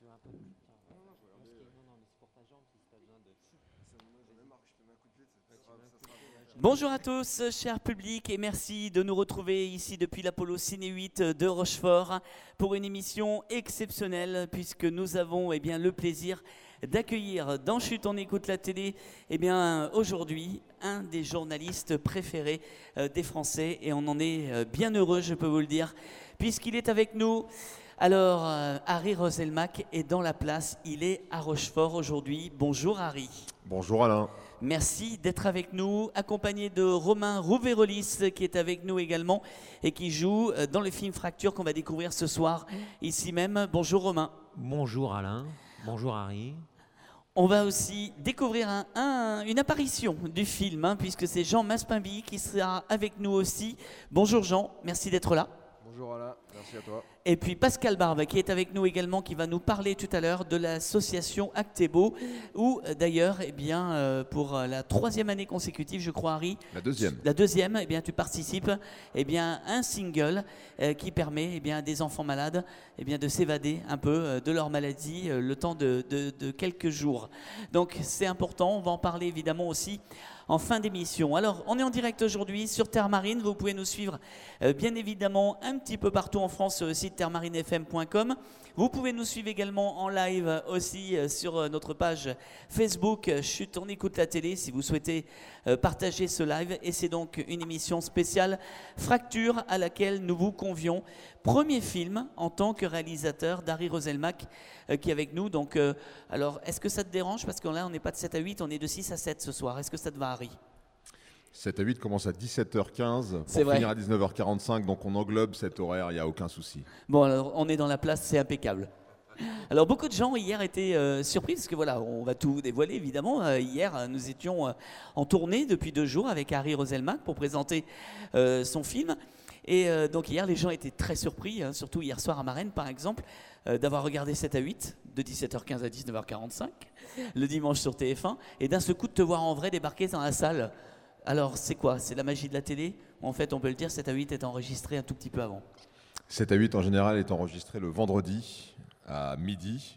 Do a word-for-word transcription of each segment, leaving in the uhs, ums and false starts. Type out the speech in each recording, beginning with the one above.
veux un peu plus tard. Non, non, je regardais. Non, non, mais c'est pour ta jambe si tu as besoin de. J'en ai marre, je te mets un coup de pied, ça sera bien. Bonjour à tous, cher public, et merci de nous retrouver ici depuis l'Apollo Ciné huit de Rochefort pour une émission exceptionnelle puisque nous avons eh bien, le plaisir d'accueillir dans Chut on écoute la télé eh bien, aujourd'hui un des journalistes préférés euh, des Français et on en est euh, bien heureux, je peux vous le dire, puisqu'il est avec nous. Alors, euh, Harry Roselmack est dans la place, il est à Rochefort aujourd'hui. Bonjour Harry. Bonjour Alain. Merci d'être avec nous, accompagné de Romain Rouvérolis qui est avec nous également et qui joue dans le film Fracture qu'on va découvrir ce soir ici même. Bonjour Romain. Bonjour Alain. Bonjour Harry. On va aussi découvrir un, un, une apparition du film hein, puisque c'est Jean Maspinby qui sera avec nous aussi. Bonjour Jean, merci d'être là. Bonjour Alain, merci à toi. Et puis Pascal Barbe qui est avec nous également, qui va nous parler tout à l'heure de l'association Actebo, où d'ailleurs, eh bien, euh, pour la troisième année consécutive, je crois, Harry. La deuxième. La deuxième, eh bien, tu participes eh bien, à un single euh, qui permet eh bien, à des enfants malades eh bien, de s'évader un peu euh, de leur maladie euh, le temps de, de, de quelques jours. Donc c'est important, on va en parler évidemment aussi en fin d'émission. Alors, on est en direct aujourd'hui sur Terre Marine. Vous pouvez nous suivre euh, bien évidemment un petit peu partout en France sur le site terre marine f m point com. Vous pouvez nous suivre également en live aussi euh, sur euh, notre page Facebook euh, Chut, on écoute la télé si vous souhaitez euh, partager ce live. Et c'est donc une émission spéciale Fracture à laquelle nous vous convions. Premier film en tant que réalisateur d'Harry Roselmack euh, qui est avec nous. Donc, euh, alors, est-ce que ça te dérange? Parce que là, on n'est pas de sept à huit, on est de six à sept ce soir. Est-ce que ça te va, Harry? sept à huit commence à dix-sept heures quinze pour C'est vrai. finir à dix-neuf heures quarante-cinq, donc on englobe cet horaire, il n'y a aucun souci. Bon, alors, on est dans la place, c'est impeccable. Alors, beaucoup de gens hier étaient euh, surpris, parce que voilà, on va tout dévoiler évidemment. Euh, hier, euh, nous étions euh, en tournée depuis deux jours avec Harry Roselmack pour présenter euh, son film. Et euh, donc hier, les gens étaient très surpris, hein, surtout hier soir à Marennes par exemple, euh, d'avoir regardé sept à huit, de dix-sept heures quinze à dix-neuf heures quarante-cinq, le dimanche sur T F un, et d'un seul coup de te voir en vrai débarquer dans la salle. Alors c'est quoi? C'est la magie de la télé? En fait, on peut le dire, sept à huit est enregistré un tout petit peu avant. sept à huit en général est enregistré le vendredi à midi.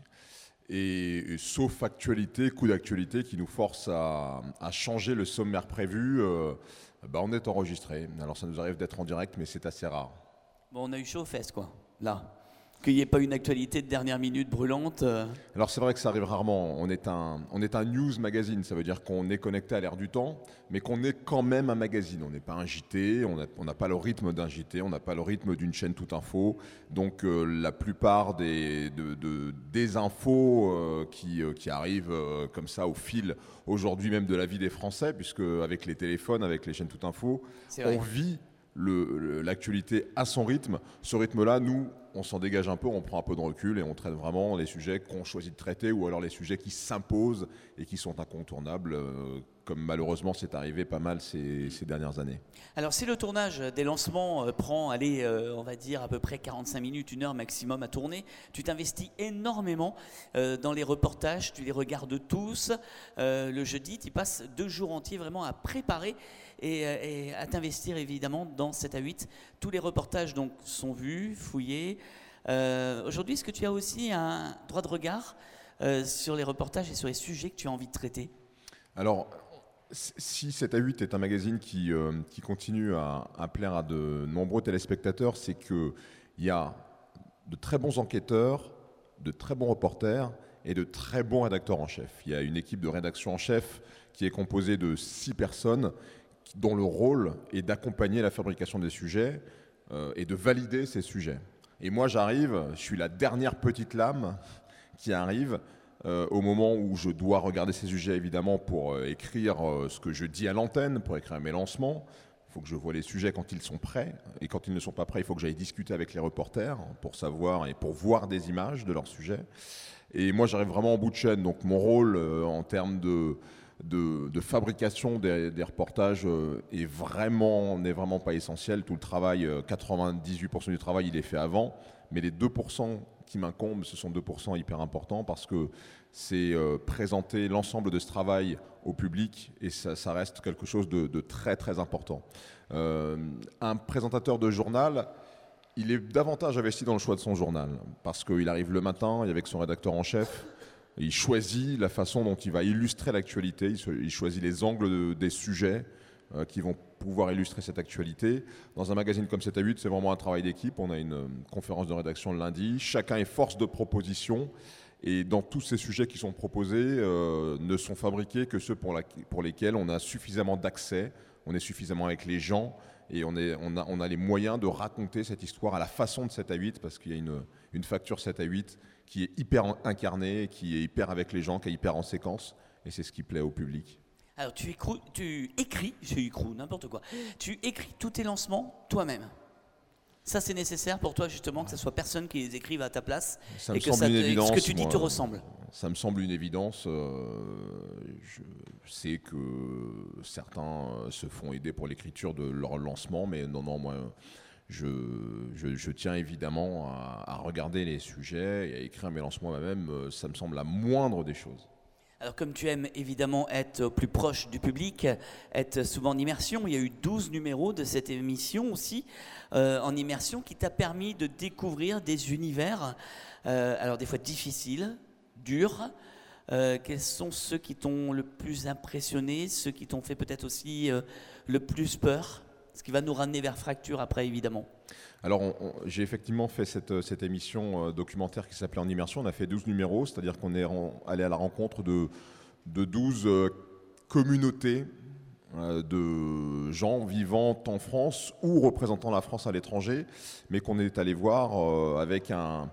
Et, et sauf actualité, coup d'actualité qui nous force à, à changer le sommaire prévu, euh, bah on est enregistré. Alors ça nous arrive d'être en direct, mais c'est assez rare. Bon, on a eu chaud aux fesses, quoi, là. Qu'il n'y ait pas une actualité de dernière minute brûlante. Euh... Alors c'est vrai que ça arrive rarement. On est un, on est un news magazine, ça veut dire qu'on est connecté à l'ère du temps, mais qu'on est quand même un magazine. On n'est pas un J T, on n'a pas le rythme d'un J T, on n'a pas le rythme d'une chaîne toute info. Donc euh, la plupart des, de, de, des infos euh, qui, euh, qui arrivent euh, comme ça au fil aujourd'hui même de la vie des Français, puisque avec les téléphones, avec les chaînes toute info, on vit le, le, l'actualité à son rythme. Ce rythme-là, nous, on s'en dégage un peu, on prend un peu de recul et on traite vraiment les sujets qu'on choisit de traiter ou alors les sujets qui s'imposent et qui sont incontournables, euh, comme malheureusement c'est arrivé pas mal ces, ces dernières années. Alors si le tournage des lancements euh, prend, allez, euh, on va dire à peu près quarante-cinq minutes, une heure maximum à tourner, tu t'investis énormément euh, dans les reportages, tu les regardes tous. Euh, le jeudi, tu passes deux jours entiers vraiment à préparer et, et à t'investir évidemment dans sept à huit. Tous les reportages donc sont vus, fouillés. Euh, aujourd'hui, est-ce que tu as aussi un droit de regard euh, sur les reportages et sur les sujets que tu as envie de traiter? Alors, si sept à huit est un magazine qui, euh, qui continue à, à plaire à de nombreux téléspectateurs, c'est qu'il y a de très bons enquêteurs, de très bons reporters et de très bons rédacteurs en chef. Il y a une équipe de rédaction en chef qui est composée de six personnes dont le rôle est d'accompagner la fabrication des sujets euh, et de valider ces sujets. Et moi, j'arrive, je suis la dernière petite lame qui arrive euh, au moment où je dois regarder ces sujets, évidemment, pour euh, écrire euh, ce que je dis à l'antenne, pour écrire mes lancements. Il faut que je voie les sujets quand ils sont prêts. Et quand ils ne sont pas prêts, il faut que j'aille discuter avec les reporters pour savoir et pour voir des images de leurs sujets. Et moi, j'arrive vraiment en bout de chaîne. Donc, mon rôle euh, en termes de... De, de fabrication des, des reportages euh, est vraiment, n'est vraiment pas essentiel. Tout le travail, euh, quatre-vingt-dix-huit pour cent du travail, il est fait avant. Mais les deux pour cent qui m'incombent, ce sont deux pour cent hyper importants parce que c'est euh, présenter l'ensemble de ce travail au public et ça, ça reste quelque chose de, de très très important. Euh, un présentateur de journal il est davantage investi dans le choix de son journal, parce qu'il arrive le matin, et avec son rédacteur en chef, il choisit la façon dont il va illustrer l'actualité, il choisit les angles de, des sujets euh, qui vont pouvoir illustrer cette actualité. Dans un magazine comme sept à huit, c'est vraiment un travail d'équipe. On a une, une conférence de rédaction le lundi, chacun est force de proposition, et dans tous ces sujets qui sont proposés, euh, ne sont fabriqués que ceux pour, la, pour lesquels on a suffisamment d'accès, on est suffisamment avec les gens, et on, est, on, a, on a les moyens de raconter cette histoire à la façon de sept à huit, parce qu'il y a une, une facture sept à huit qui est hyper incarnée, qui est hyper avec les gens, qui est hyper en séquence, et c'est ce qui plaît au public. Alors tu, écrou, tu écris, j'ai écrou, n'importe quoi, tu écris tous tes lancements toi-même. Ça c'est nécessaire pour toi justement que ce soit personne qui les écrive à ta place ça et me que semble ça une te, évidence, ce que tu dis moi, te ressemble. Ça me semble une évidence. Euh, je sais que certains se font aider pour l'écriture de leur lancement, mais non, non, moi, je, je, je tiens évidemment à, à regarder les sujets et à écrire mes lancements moi-même. Ça me semble la moindre des choses. Alors comme tu aimes évidemment être plus proche du public, être souvent en immersion, il y a eu douze numéros de cette émission aussi, euh, en immersion, qui t'a permis de découvrir des univers, euh, alors des fois difficiles, durs. Euh, quels sont ceux qui t'ont le plus impressionné, ceux qui t'ont fait peut-être aussi euh, le plus peur? Ce qui va nous ramener vers Fracture après évidemment. Alors, on, on, j'ai effectivement fait cette, cette émission euh, documentaire qui s'appelait En Immersion. On a fait douze numéros, c'est-à-dire qu'on est en, allé à la rencontre de, de douze euh, communautés euh, de gens vivant en France ou représentant la France à l'étranger, mais qu'on est allé voir euh, avec un...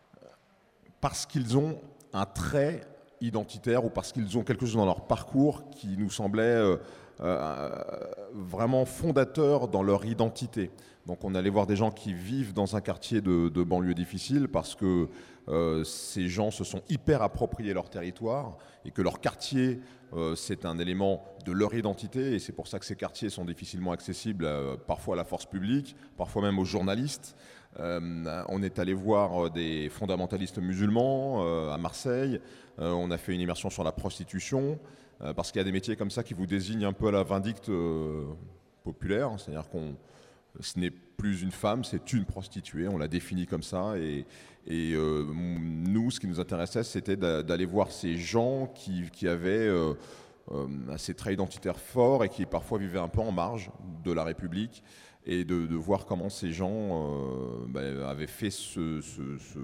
parce qu'ils ont un trait identitaire ou parce qu'ils ont quelque chose dans leur parcours qui nous semblait euh, euh, vraiment fondateur dans leur identité. Donc on allait voir des gens qui vivent dans un quartier de, de banlieue difficile parce que euh, ces gens se sont hyper appropriés leur territoire et que leur quartier, euh, c'est un élément de leur identité, et c'est pour ça que ces quartiers sont difficilement accessibles euh, parfois à la force publique, parfois même aux journalistes. Euh, on est allé voir des fondamentalistes musulmans euh, à Marseille, euh, on a fait une immersion sur la prostitution, euh, parce qu'il y a des métiers comme ça qui vous désignent un peu à la vindicte euh, populaire, c'est-à-dire qu'on ce n'est plus une femme, c'est une prostituée, on l'a définie comme ça. Et, et euh, nous, ce qui nous intéressait, c'était d'aller voir ces gens qui, qui avaient euh, euh, ces traits identitaires forts et qui parfois vivaient un peu en marge de la République, et de, de voir comment ces gens euh, bah, avaient fait ce... ce, ce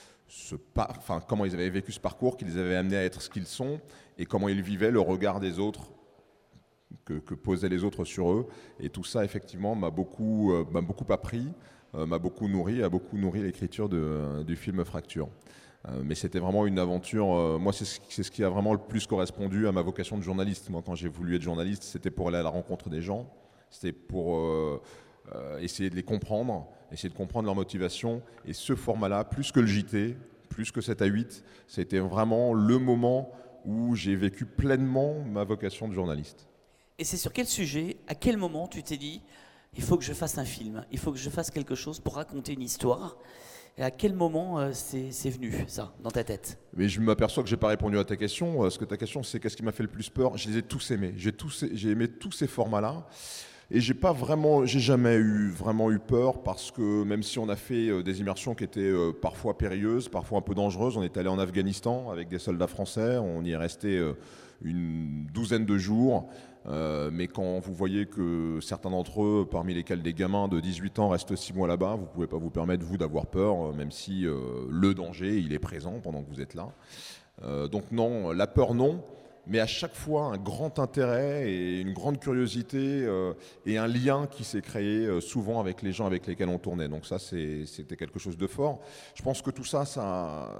Ce par... enfin, comment ils avaient vécu ce parcours qui les avait amenés à être ce qu'ils sont, et comment ils vivaient le regard des autres que, que posaient les autres sur eux. Et tout ça, effectivement, m'a beaucoup, euh, m'a beaucoup appris, euh, m'a beaucoup nourri, a beaucoup nourri l'écriture de, euh, du film Fracture. Euh, mais c'était vraiment une aventure. Euh, moi, c'est ce, c'est ce qui a vraiment le plus correspondu à ma vocation de journaliste. Moi, quand j'ai voulu être journaliste, c'était pour aller à la rencontre des gens, c'était pour euh, euh, essayer de les comprendre, essayer de comprendre leur motivation. Et ce format-là, plus que le J T, plus que sept à huit, c'était vraiment le moment où j'ai vécu pleinement ma vocation de journaliste. Et c'est sur quel sujet, à quel moment tu t'es dit « il faut que je fasse un film, il faut que je fasse quelque chose pour raconter une histoire » et à quel moment euh, c'est, c'est venu, ça, dans ta tête? Mais je m'aperçois que je n'ai pas répondu à ta question, parce que ta question, c'est qu'est-ce qui m'a fait le plus peur? Je les ai tous aimés, j'ai, tous, j'ai aimé tous ces formats-là. Et j'ai pas vraiment, j'ai jamais eu vraiment eu peur, parce que même si on a fait des immersions qui étaient parfois périlleuses, parfois un peu dangereuses, on est allé en Afghanistan avec des soldats français, on y est resté une douzaine de jours. Euh, mais quand vous voyez que certains d'entre eux, parmi lesquels des gamins de dix-huit ans, restent six mois là-bas, vous ne pouvez pas vous permettre, vous, d'avoir peur, même si euh, le danger, il est présent pendant que vous êtes là. Euh, donc non, la peur, non. Mais à chaque fois, un grand intérêt et une grande curiosité euh, et un lien qui s'est créé euh, souvent avec les gens avec lesquels on tournait. Donc ça, c'est, c'était quelque chose de fort. Je pense que tout ça, ça,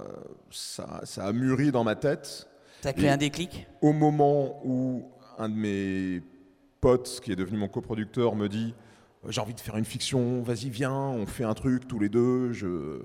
ça, ça a mûri dans ma tête. Ça a créé et un déclic? Au moment où un de mes potes, qui est devenu mon coproducteur, me dit « j'ai envie de faire une fiction, vas-y, viens, on fait un truc tous les deux », je,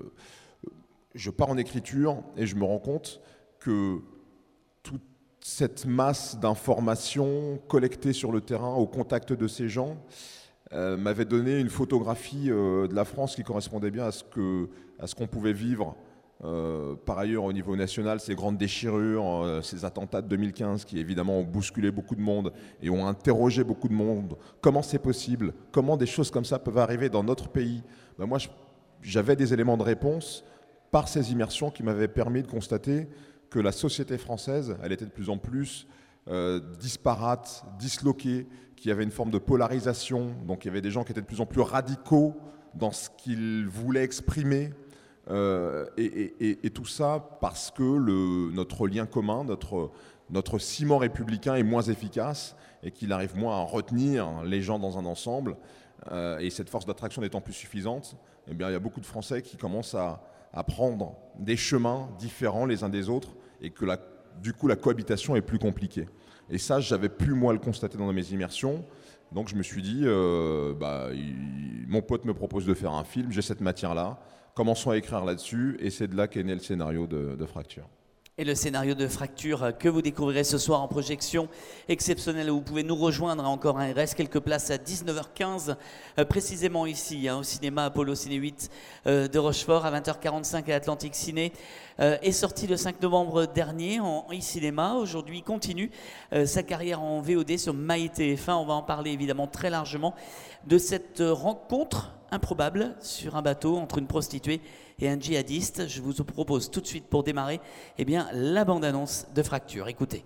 je pars en écriture et je me rends compte que tout cette masse d'informations collectées sur le terrain, au contact de ces gens, euh, m'avait donné une photographie euh, de la France qui correspondait bien à ce, que, à ce qu'on pouvait vivre. Euh, par ailleurs, au niveau national, ces grandes déchirures, euh, ces attentats de deux mille quinze qui évidemment ont bousculé beaucoup de monde et ont interrogé beaucoup de monde. Comment c'est possible? Comment des choses comme ça peuvent arriver dans notre pays? Ben moi, je, j'avais des éléments de réponse par ces immersions qui m'avaient permis de constater que la société française, elle était de plus en plus euh, disparate, disloquée, qu'il y avait une forme de polarisation, donc il y avait des gens qui étaient de plus en plus radicaux dans ce qu'ils voulaient exprimer, euh, et, et, et, et tout ça parce que le, notre lien commun, notre, notre ciment républicain est moins efficace et qu'il arrive moins à retenir les gens dans un ensemble, euh, et cette force d'attraction n'étant plus suffisante, eh bien, il y a beaucoup de Français qui commencent à, à prendre des chemins différents les uns des autres, et que la, du coup la cohabitation est plus compliquée. Et ça, j'avais pu moi le constater dans mes immersions. Donc je me suis dit, euh, bah, il, mon pote me propose de faire un film, j'ai cette matière-là, commençons à écrire là-dessus, et c'est de là qu'est né le scénario de, de Fracture. Et le scénario de Fracture que vous découvrirez ce soir en projection exceptionnelle, où vous pouvez nous rejoindre encore, hein, il reste quelques places à dix-neuf heures quinze, euh, précisément ici, hein, au cinéma Apollo Ciné huit euh, de Rochefort, à vingt heures quarante-cinq à Atlantique Ciné, euh, est sorti le cinq novembre dernier en e-cinéma. Aujourd'hui continue euh, sa carrière en V O D sur MyTF un. On va en parler évidemment très largement de cette rencontre improbable sur un bateau entre une prostituée et un djihadiste. Je vous propose tout de suite, pour démarrer, eh bien, la bande-annonce de Fracture. Écoutez.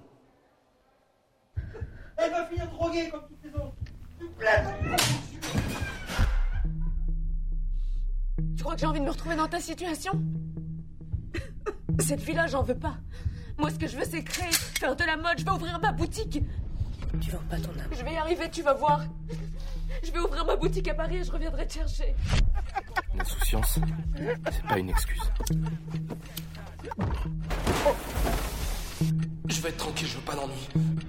Elle va finir droguée comme toutes les autres. Tu me plais. Tu crois que j'ai envie de me retrouver dans ta situation? Cette vie-là, j'en veux pas. Moi, ce que je veux, c'est créer, faire de la mode. Je vais ouvrir ma boutique. Tu vends pas ton âme. Je vais y arriver, tu vas voir. Je vais ouvrir ma boutique à Paris et je reviendrai te chercher. L'insouciance, c'est pas une excuse. Je vais être tranquille, je veux pas d'ennui.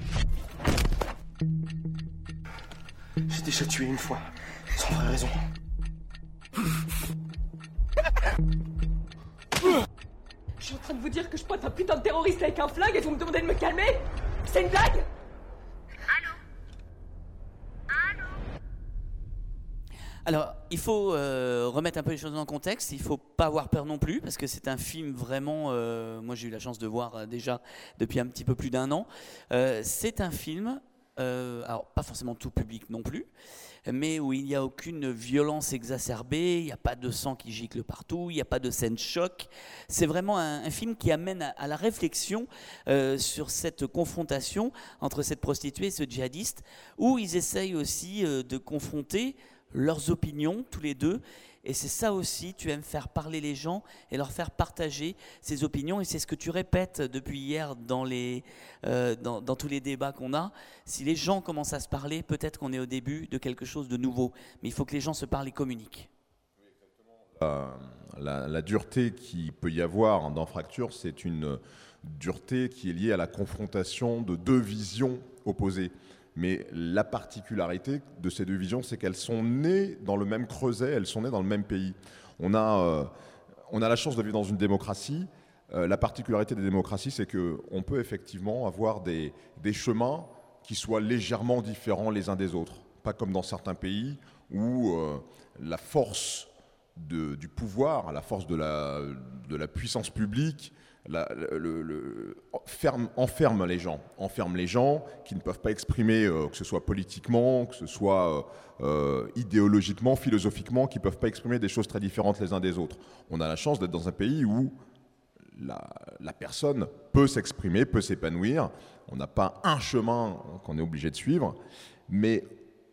J'ai déjà tué une fois, sans vraie raison. Je suis en train de vous dire que je pointe un putain de terroriste avec un flingue et vous me demandez de me calmer? C'est une blague? Alors, il faut euh, remettre un peu les choses dans le contexte, il ne faut pas avoir peur non plus, parce que c'est un film vraiment, euh, moi j'ai eu la chance de voir euh, déjà depuis un petit peu plus d'un an, euh, c'est un film, euh, alors pas forcément tout public non plus, mais où il n'y a aucune violence exacerbée, il n'y a pas de sang qui gicle partout, il n'y a pas de scène choc. C'est vraiment un, un film qui amène à, à la réflexion euh, sur cette confrontation entre cette prostituée et ce djihadiste, où ils essayent aussi euh, de confronter leurs opinions, tous les deux. Et c'est ça aussi, tu aimes faire parler les gens et leur faire partager ces opinions. Et c'est ce que tu répètes depuis hier dans, les, euh, dans, dans tous les débats qu'on a. Si les gens commencent à se parler, peut-être qu'on est au début de quelque chose de nouveau. Mais il faut que les gens se parlent et communiquent. La, la, la dureté qu'il peut y avoir dans Fracture, c'est une dureté qui est liée à la confrontation de deux visions opposées. Mais la particularité de ces deux visions, c'est qu'elles sont nées dans le même creuset, elles sont nées dans le même pays. On a, euh, on a la chance de vivre dans une démocratie. Euh, la particularité des démocraties, c'est qu'on peut effectivement avoir des, des chemins qui soient légèrement différents les uns des autres. Pas comme dans certains pays où euh, la force de, du pouvoir, la force de la, de la puissance publique, La, le, le, ferme, enferme les gens, enferme les gens qui ne peuvent pas exprimer, euh, que ce soit politiquement, que ce soit euh, idéologiquement, philosophiquement, qui ne peuvent pas exprimer des choses très différentes les uns des autres. On a la chance d'être dans un pays où la, la personne peut s'exprimer, peut s'épanouir. On n'a pas un chemin qu'on est obligé de suivre, mais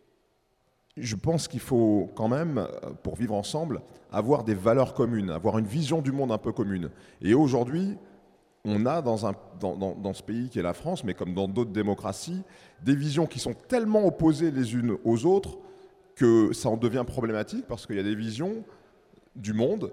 je pense qu'il faut quand même, pour vivre ensemble, avoir des valeurs communes, avoir une vision du monde un peu commune. Et aujourd'hui, on a dans, un, dans, dans, dans ce pays qui est la France, mais comme dans d'autres démocraties, des visions qui sont tellement opposées les unes aux autres que ça en devient problématique, parce qu'il y a des visions du monde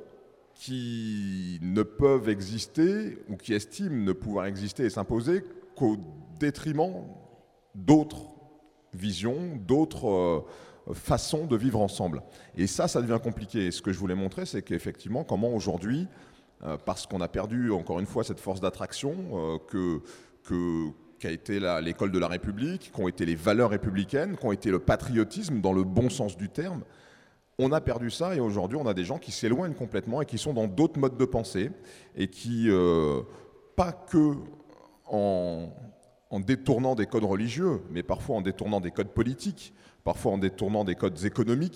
qui ne peuvent exister, ou qui estiment ne pouvoir exister et s'imposer qu'au détriment d'autres visions, d'autres euh, façons de vivre ensemble. Et ça, ça devient compliqué. Et ce que je voulais montrer, c'est qu'effectivement, comment aujourd'hui, euh, parce qu'on a perdu encore une fois cette force d'attraction euh, que, que, qu'a été la, l'école de la République, qu'ont été les valeurs républicaines, qu'ont été le patriotisme dans le bon sens du terme, on a perdu ça et aujourd'hui on a des gens qui s'éloignent complètement et qui sont dans d'autres modes de pensée et qui, euh, pas que en, en détournant des codes religieux, mais parfois en détournant des codes politiques, parfois en détournant des codes économiques,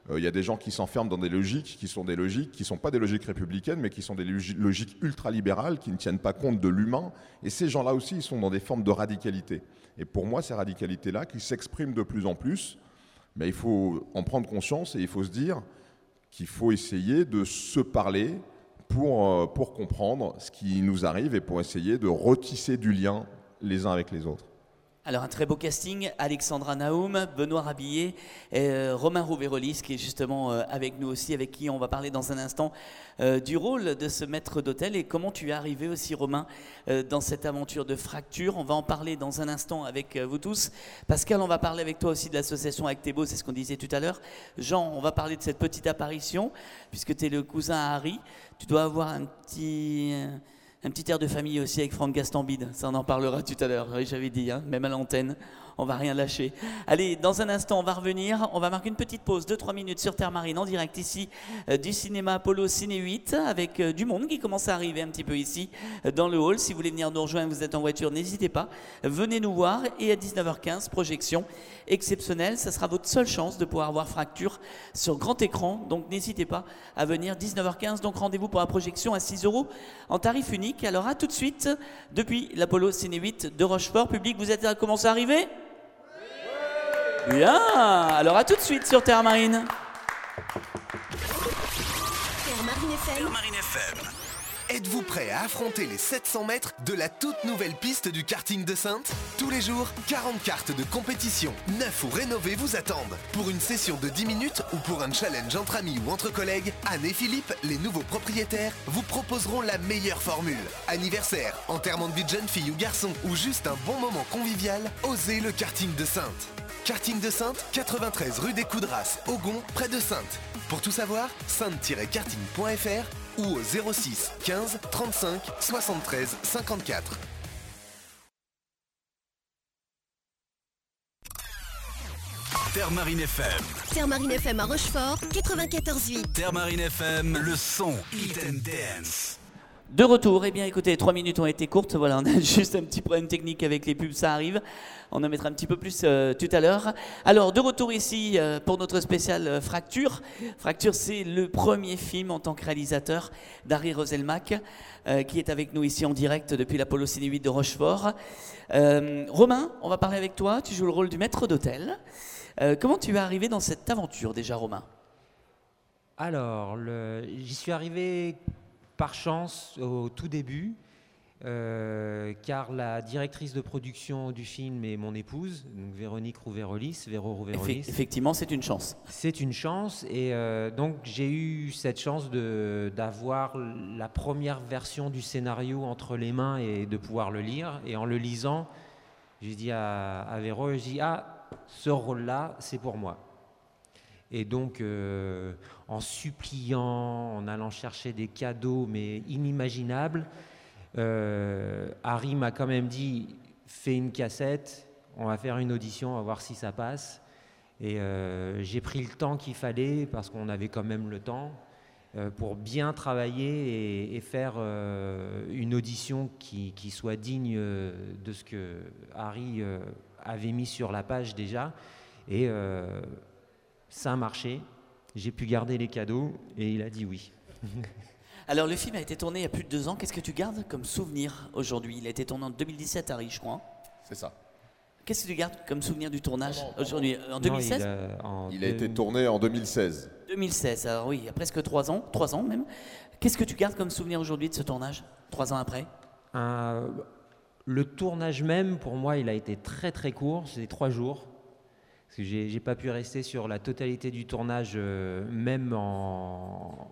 Il euh, y a des gens qui s'enferment dans des logiques qui sont des logiques qui ne sont pas des logiques républicaines, mais qui sont des logi- logiques ultralibérales, qui ne tiennent pas compte de l'humain. Et ces gens-là aussi, ils sont dans des formes de radicalité. Et pour moi, ces radicalités-là, qui s'expriment de plus en plus, mais il faut en prendre conscience et il faut se dire qu'il faut essayer de se parler pour, euh, pour comprendre ce qui nous arrive et pour essayer de retisser du lien les uns avec les autres. Alors un très beau casting, Alexandra Naoum, Benoît Rabillet, et euh, Romain Rouvérolis qui est justement euh, avec nous aussi, avec qui on va parler dans un instant euh, du rôle de ce maître d'hôtel et comment tu es arrivé aussi Romain euh, dans cette aventure de Fracture. On va en parler dans un instant avec euh, vous tous. Pascal, on va parler avec toi aussi de l'association Actebo, c'est ce qu'on disait tout à l'heure. Jean, on va parler de cette petite apparition, puisque tu es le cousin à Harry. Tu dois avoir un petit... Euh, Un petit air de famille aussi avec Franck Gastambide, ça on en parlera tout à l'heure, oui j'avais dit, hein, même à l'antenne, on va rien lâcher. Allez, dans un instant on va revenir, on va marquer une petite pause, deux trois minutes sur Terre Marine en direct ici euh, du cinéma Apollo Ciné huit avec euh, du monde qui commence à arriver un petit peu ici euh, dans le hall. Si vous voulez venir nous rejoindre, vous êtes en voiture, n'hésitez pas, venez nous voir et à dix-neuf heures quinze, projection exceptionnelle, ça sera votre seule chance de pouvoir voir Fracture sur grand écran, donc n'hésitez pas à venir, dix-neuf heures quinze, donc rendez-vous pour la projection à six euros en tarif unique. Alors à tout de suite, depuis l'Apollo Ciné huit de Rochefort. Public, vous êtes à commencer à arriver ? Oui. Bien, alors à tout de suite sur Terre Marine. Terre Marine F M. Terre Marine F M. Êtes-vous prêt à affronter les sept cents mètres de la toute nouvelle piste du karting de Saintes ? Tous les jours, quarante cartes de compétition, neuves ou rénovées vous attendent. Pour une session de dix minutes ou pour un challenge entre amis ou entre collègues, Anne et Philippe, les nouveaux propriétaires, vous proposeront la meilleure formule. Anniversaire, enterrement de vie de jeune fille ou garçon ou juste un bon moment convivial, osez le karting de Saintes. Karting de Saintes, quatre-vingt-treize rue des Coudras, Augon, près de Saintes. Pour tout savoir, saintes tiret karting point f r ou au zéro six quinze trente-cinq soixante-treize cinquante-quatre. Terre Marine F M. Terre Marine F M à Rochefort, quatre-vingt-quatorze huit. Terre Marine F M, le son Eat and Dance. De retour, eh bien écoutez, trois minutes ont été courtes, voilà, on a juste un petit problème technique avec les pubs, ça arrive, on en mettra un petit peu plus euh, tout à l'heure. Alors de retour ici euh, pour notre spécial euh, Fracture. Fracture, c'est le premier film en tant que réalisateur d'Harry Roselmack, euh, qui est avec nous ici en direct depuis l'Apollo Ciné huit de Rochefort. Euh, Romain, on va parler avec toi, tu joues le rôle du maître d'hôtel. Euh, comment tu es arrivé dans cette aventure déjà, Romain ? Alors, le... j'y suis arrivé par chance au tout début, euh, car la directrice de production du film est mon épouse, donc Véronique Rouvérolis, Véro Rouvérolis. Effe- effectivement, c'est une chance. C'est une chance, et euh, donc j'ai eu cette chance de, d'avoir la première version du scénario entre les mains et de pouvoir le lire. Et en le lisant, j'ai dit à, à Véro, j'ai dit « Ah, ce rôle-là, c'est pour moi ». Et donc, euh, en suppliant, en allant chercher des cadeaux, mais inimaginables, euh, Harry m'a quand même dit « Fais une cassette, on va faire une audition, on va voir si ça passe ». Et euh, j'ai pris le temps qu'il fallait, parce qu'on avait quand même le temps, euh, pour bien travailler et, et faire euh, une audition qui, qui soit digne de ce que Harry euh, avait mis sur la page déjà. Et... Euh, ça a marché, j'ai pu garder les cadeaux et il a dit oui. Alors le film a été tourné il y a plus de deux ans, qu'est-ce que tu gardes comme souvenir aujourd'hui ? Il a été tourné en deux mille dix-sept, Harry, je crois. C'est ça. Qu'est-ce que tu gardes comme souvenir du tournage non, non, aujourd'hui ? En deux mille seize ? Non, il a, en il deux... a été tourné en deux mille seize. deux mille seize, alors oui, il y a presque trois ans, trois ans même. Qu'est-ce que tu gardes comme souvenir aujourd'hui de ce tournage, trois ans après ? Un, le tournage même, pour moi, il a été très très court, c'est trois jours. Parce que j'ai, j'ai pas pu rester sur la totalité du tournage, euh, même en,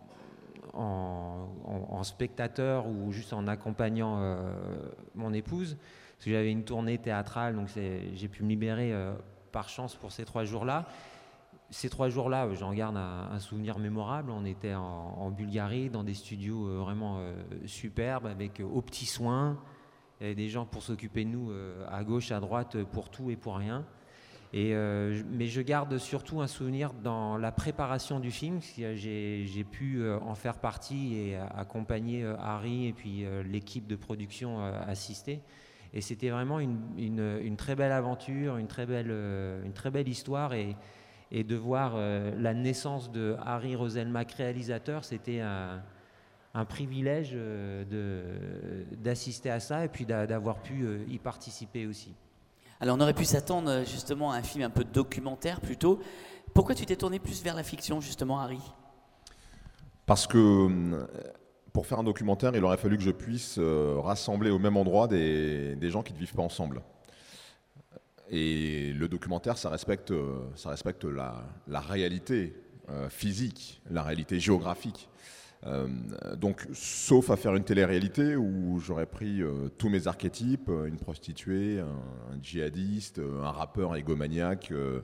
en, en, en spectateur ou juste en accompagnant euh, mon épouse. Parce que j'avais une tournée théâtrale, donc c'est, j'ai pu me libérer euh, par chance pour ces trois jours-là. Ces trois jours-là, j'en garde un, un souvenir mémorable. On était en, en Bulgarie, dans des studios euh, vraiment euh, superbes, avec euh, aux petits soins. Il y avait des gens pour s'occuper de nous euh, à gauche, à droite, pour tout et pour rien. Et euh, mais je garde surtout un souvenir dans la préparation du film, parce que j'ai, j'ai pu euh, en faire partie et euh, accompagner euh, Harry et puis euh, l'équipe de production euh, assistée. Et c'était vraiment une, une, une très belle aventure, une très belle, euh, une très belle histoire. Et, Et de voir euh, la naissance de Harry Roselmack, réalisateur, c'était un, un privilège euh, de, d'assister à ça et puis d'a, d'avoir pu euh, y participer aussi. Alors on aurait pu s'attendre justement à un film un peu documentaire plutôt. Pourquoi tu t'es tourné plus vers la fiction justement, Harry ? Parce que pour faire un documentaire, il aurait fallu que je puisse euh, rassembler au même endroit des, des gens qui ne vivent pas ensemble. Et le documentaire, ça respecte, ça respecte la, la réalité euh, physique, la réalité géographique. Euh, donc, sauf à faire une télé-réalité où j'aurais pris euh, tous mes archétypes, une prostituée, un, un djihadiste, un rappeur égomaniaque, euh,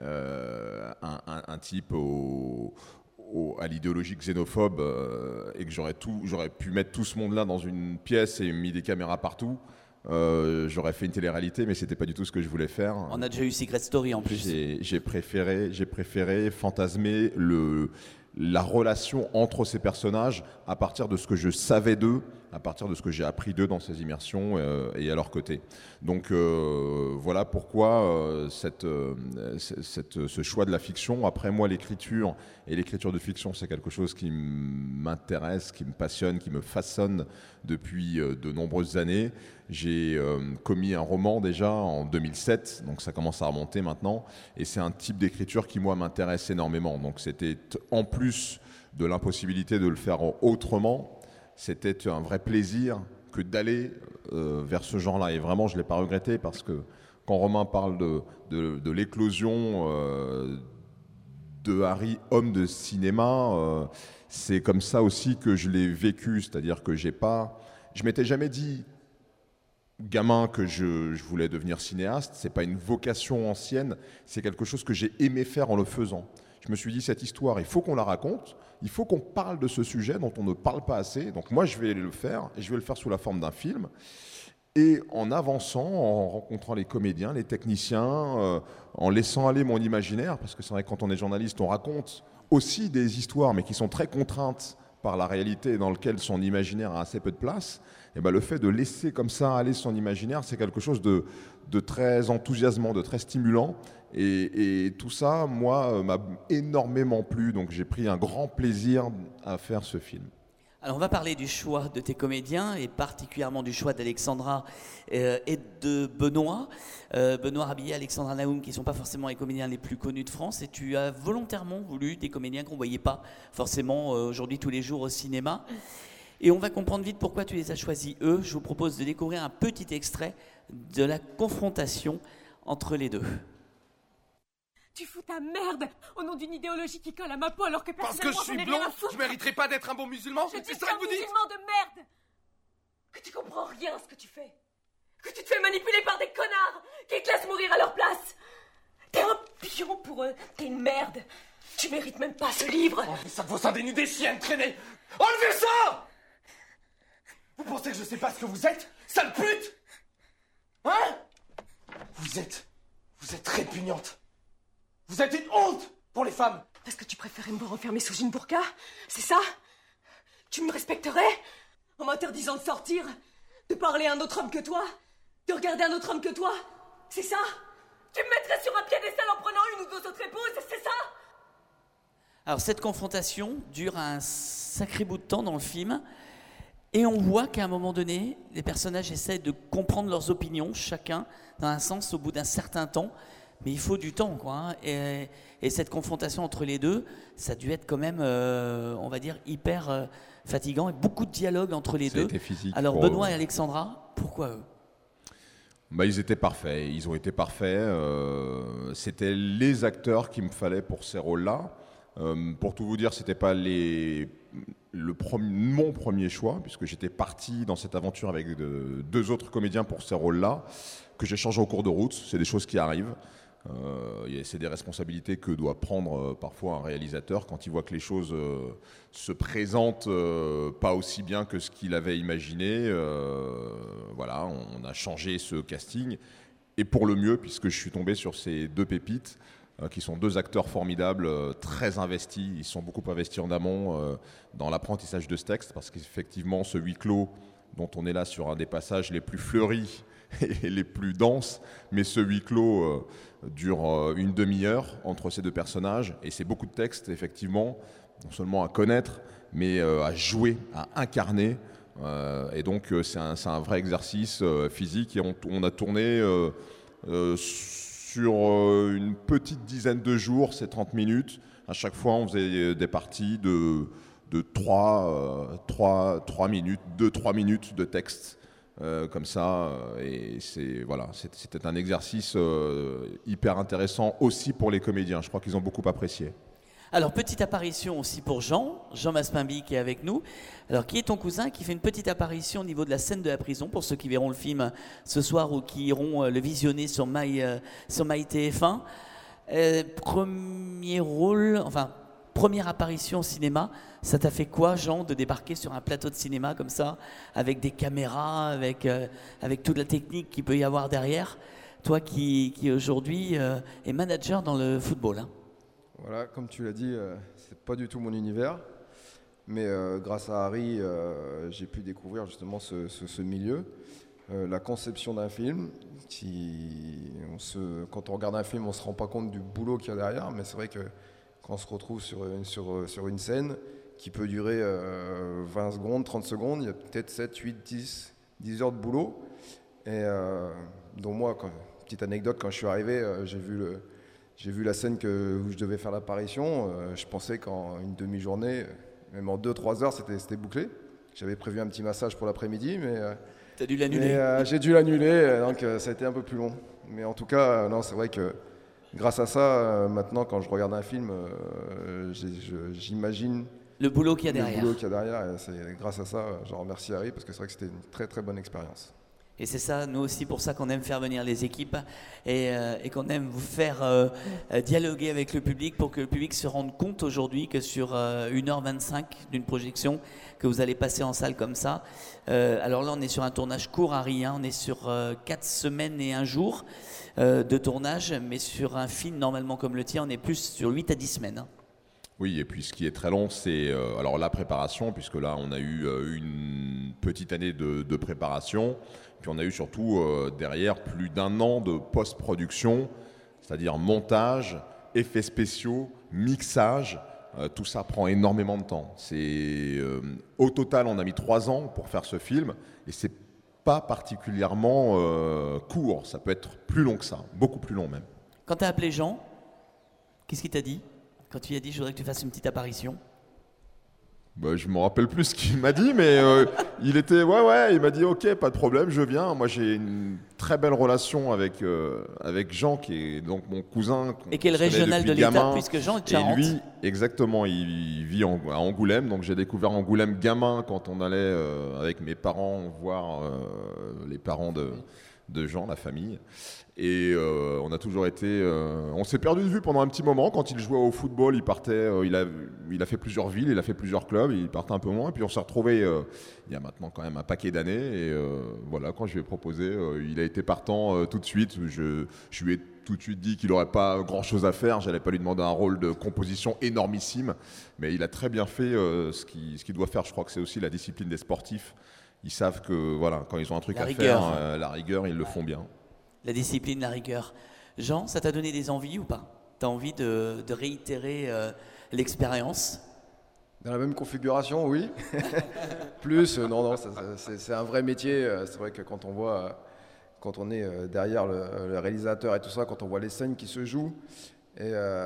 euh, un, un, un type au, au, à l'idéologie xénophobe, euh, et que j'aurais, tout, j'aurais pu mettre tout ce monde-là dans une pièce et mis des caméras partout. Euh, j'aurais fait une télé-réalité, mais c'était pas du tout ce que je voulais faire. On a déjà eu Secret Story en plus. J'ai, j'ai préféré, j'ai préféré fantasmer le, la relation entre ces personnages à partir de ce que je savais d'eux, à partir de ce que j'ai appris d'eux dans ces immersions euh, et à leur côté. Donc euh, voilà pourquoi euh, cette, euh, cette, ce choix de la fiction. Après moi, l'écriture et l'écriture de fiction, c'est quelque chose qui m'intéresse, qui me passionne, qui me façonne depuis euh, de nombreuses années. J'ai euh, commis un roman déjà en deux mille sept, donc ça commence à remonter maintenant, et c'est un type d'écriture qui moi m'intéresse énormément. Donc c'était en plus de l'impossibilité de le faire autrement, c'était un vrai plaisir que d'aller euh, vers ce genre-là. Et vraiment, je ne l'ai pas regretté parce que quand Romain parle de, de, de l'éclosion euh, de Harry, homme de cinéma, euh, c'est comme ça aussi que je l'ai vécu. C'est-à-dire que j'ai pas, je m'étais jamais dit, gamin, que je, je voulais devenir cinéaste. C'est pas une vocation ancienne, c'est quelque chose que j'ai aimé faire en le faisant. Je me suis dit, cette histoire, il faut qu'on la raconte, il faut qu'on parle de ce sujet dont on ne parle pas assez. Donc moi, je vais le faire, et je vais le faire sous la forme d'un film. Et en avançant, en rencontrant les comédiens, les techniciens, euh, en laissant aller mon imaginaire, parce que c'est vrai que quand on est journaliste, on raconte aussi des histoires, mais qui sont très contraintes par la réalité dans laquelle son imaginaire a assez peu de place. Et ben le fait de laisser comme ça aller son imaginaire, c'est quelque chose de, de très enthousiasmant, de très stimulant. Et, et tout ça, moi, m'a énormément plu. Donc j'ai pris un grand plaisir à faire ce film. Alors on va parler du choix de tes comédiens et particulièrement du choix d'Alexandra euh, et de Benoît. Euh, Benoît Rabillet, Alexandra Naoum, qui ne sont pas forcément les comédiens les plus connus de France. Et tu as volontairement voulu des comédiens qu'on ne voyait pas forcément euh, aujourd'hui tous les jours au cinéma. Et on va comprendre vite pourquoi tu les as choisis eux. Je vous propose de découvrir un petit extrait de la confrontation entre les deux. Tu fous ta merde au nom d'une idéologie qui colle à ma peau alors que Parce personnellement que je suis j'en ai blond, rien à foutre. je mériterais pas d'être un bon musulman. Je C'est dis ça un que vous dites? musulman de merde. Que tu comprends rien à ce que tu fais. Que tu te fais manipuler par des connards qui te laissent mourir à leur place. T'es un pion pour eux. T'es une merde. Tu mérites même pas ce livre. Enlevez ça de vos seins dénudés, chiens traînés. Enlevez ça! Vous pensez que je sais pas ce que vous êtes? Sale pute! Hein? Vous êtes... Vous êtes répugnante. Vous êtes une honte pour les femmes. Parce que tu préférais me voir enfermée sous une burqa? C'est ça? Tu me respecterais en m'interdisant de sortir, de parler à un autre homme que toi, de regarder un autre homme que toi? C'est ça? Tu me mettrais sur un piédestal en prenant une ou deux autres épouses? C'est ça? Alors cette confrontation dure un sacré bout de temps dans le film. Et on voit qu'à un moment donné, les personnages essaient de comprendre leurs opinions, chacun dans un sens, au bout d'un certain temps. Mais il faut du temps, quoi. Hein. Et, et cette confrontation entre les deux, ça a dû être quand même, euh, on va dire, hyper euh, fatigant. Et beaucoup de dialogue entre les ça deux. A été physique. Alors pour Benoît eux. et Alexandra, pourquoi eux? Bah, ils étaient parfaits, ils ont été parfaits. Euh, c'était les acteurs qu'il me fallait pour ces rôles-là. Euh, pour tout vous dire, c'était pas les, le premier, mon premier choix, puisque j'étais parti dans cette aventure avec de, deux autres comédiens pour ces rôles-là, que j'ai changé au cours de route. C'est des choses qui arrivent. Euh, c'est des responsabilités que doit prendre euh, parfois un réalisateur quand il voit que les choses euh, se présentent euh, pas aussi bien que ce qu'il avait imaginé. Euh, voilà, on a changé ce casting, et pour le mieux, puisque je suis tombé sur ces deux pépites, euh, qui sont deux acteurs formidables, euh, très investis. Ils sont beaucoup investis en amont euh, dans l'apprentissage de ce texte, parce qu'effectivement, ce huis clos dont on est là sur un des passages les plus fleuris et les plus denses, mais ce huis clos euh, dure euh, une demi-heure entre ces deux personnages, et c'est beaucoup de texte, effectivement, non seulement à connaître, mais euh, à jouer, à incarner. Euh, et donc euh, c'est un, c'est un vrai exercice euh, physique, et on, on a tourné euh, euh, sur euh, une petite dizaine de jours, c'est trente minutes. À chaque fois, on faisait des parties de, de trois, minutes, deux trois minutes de texte, euh, comme ça. Et c'est, voilà, c'était un exercice euh, hyper intéressant aussi pour les comédiens. Je crois qu'ils ont beaucoup apprécié. Alors, petite apparition aussi pour Jean, Jean Maspinby qui est avec nous. Alors, qui est ton cousin qui fait une petite apparition au niveau de la scène de la prison, pour ceux qui verront le film ce soir ou qui iront le visionner sur My, euh, sur My T F un. Euh, premier rôle, enfin, première apparition au cinéma, ça t'a fait quoi, Jean, de débarquer sur un plateau de cinéma comme ça, avec des caméras, avec, euh, avec toute la technique qu'il peut y avoir derrière, toi qui, qui aujourd'hui euh, est manager dans le football, hein. Voilà, comme tu l'as dit, euh, c'est pas du tout mon univers, mais euh, grâce à Harry, euh, j'ai pu découvrir justement ce, ce, ce milieu, euh, la conception d'un film. Qui, on se, quand on regarde un film, on se rend pas compte du boulot qu'il y a derrière, mais c'est vrai que quand on se retrouve sur, sur, sur une scène qui peut durer euh, vingt secondes, trente secondes, il y a peut-être sept, huit, dix, dix heures de boulot. Et euh, dont moi, quand, petite anecdote, quand je suis arrivé, euh, j'ai vu le J'ai vu la scène que, où je devais faire l'apparition. Euh, je pensais qu'en une demi-journée, même en deux trois heures, c'était, c'était bouclé. J'avais prévu un petit massage pour l'après-midi, mais, euh, T'as dû l'annuler. mais euh, j'ai dû l'annuler, euh, donc euh, ça a été un peu plus long. Mais en tout cas, euh, non, c'est vrai que grâce à ça, euh, maintenant, quand je regarde un film, euh, j'ai, je, j'imagine le boulot qu'il y a derrière. Le boulot qu'il y a derrière, et c'est grâce à ça, je remercie Harry, parce que c'est vrai que c'était une très très bonne expérience. Et c'est ça, nous aussi, pour ça qu'on aime faire venir les équipes et, euh, et qu'on aime vous faire euh, euh, dialoguer avec le public pour que le public se rende compte aujourd'hui que sur euh, une heure vingt-cinq d'une projection que vous allez passer en salle comme ça. Euh, alors là, on est sur un tournage court, Harry, hein, on est sur euh, quatre semaines et un jour euh, de tournage, mais sur un film normalement comme le tien, on est plus sur huit à dix semaines. Hein. Oui, et puis ce qui est très long, c'est euh, alors la préparation, puisque là, on a eu euh, une petite année de, de préparation. Puis on a eu surtout euh, derrière plus d'un an de post-production, c'est-à-dire montage, effets spéciaux, mixage. Euh, tout ça prend énormément de temps. C'est, euh, au total, on a mis trois ans pour faire ce film, et c'est pas particulièrement euh, court. Ça peut être plus long que ça, beaucoup plus long même. Quand tu as appelé Jean, qu'est-ce qu'il t'a dit? Quand tu lui as dit, je voudrais que tu fasses une petite apparition? Bah, je me rappelle plus ce qu'il m'a dit, mais euh, il était ouais ouais, il m'a dit ok, pas de problème, je viens. Moi j'ai une très belle relation avec euh, avec Jean qui est donc mon cousin. Et qui est le régional de l'État, puisque Jean est de Charente. Et lui, exactement, il, il vit en, à Angoulême, donc j'ai découvert Angoulême gamin quand on allait euh, avec mes parents voir euh, les parents de de Jean, la famille. Et euh, on a toujours été... Euh, on s'est perdu de vue pendant un petit moment. Quand il jouait au football, il partait... Euh, il, a, il a fait plusieurs villes, il a fait plusieurs clubs, il partait un peu moins. Et puis on s'est retrouvés euh, il y a maintenant quand même un paquet d'années. Et euh, voilà, quand je lui ai proposé, euh, il a été partant euh, tout de suite. Je, je lui ai tout de suite dit qu'il n'aurait pas grand-chose à faire. J'allais pas lui demander un rôle de composition énormissime. Mais il a très bien fait euh, ce qu'il ce qu'il doit faire. Je crois que c'est aussi la discipline des sportifs. Ils savent que voilà, quand ils ont un truc la à rigueur. faire, euh, la rigueur, ils le font bien. La discipline, la rigueur. Jean, ça t'a donné des envies ou pas? T'as envie de, de réitérer euh, l'expérience? Dans la même configuration, oui. Plus, euh, non, non, ça, ça, c'est, c'est un vrai métier. Euh, c'est vrai que quand on voit, euh, quand on est euh, derrière le, le réalisateur et tout ça, quand on voit les scènes qui se jouent et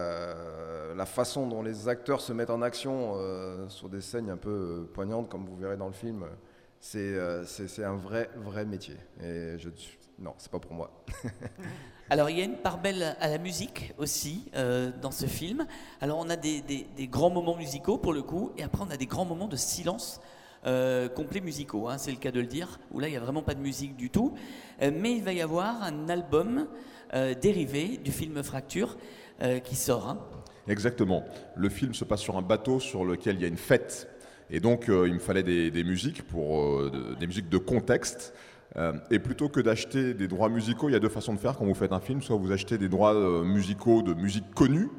euh, la façon dont les acteurs se mettent en action euh, sur des scènes un peu poignantes, comme vous verrez dans le film, c'est, euh, c'est, c'est un vrai, vrai métier. Et je Non, c'est pas pour moi. Alors, il y a une part belle à la musique aussi euh, dans ce film. Alors, on a des, des, des grands moments musicaux pour le coup, et après, on a des grands moments de silence euh, complets musicaux, hein, c'est le cas de le dire, où là, il n'y a vraiment pas de musique du tout. Euh, mais il va y avoir un album euh, dérivé du film Fracture euh, qui sort. Hein. Exactement. Le film se passe sur un bateau sur lequel il y a une fête. Et donc, euh, il me fallait des, des musiques, pour, euh, de, des musiques de contexte. Euh, et plutôt que d'acheter des droits musicaux, il y a deux façons de faire quand vous faites un film. Soit vous achetez des droits euh, musicaux de musique connue,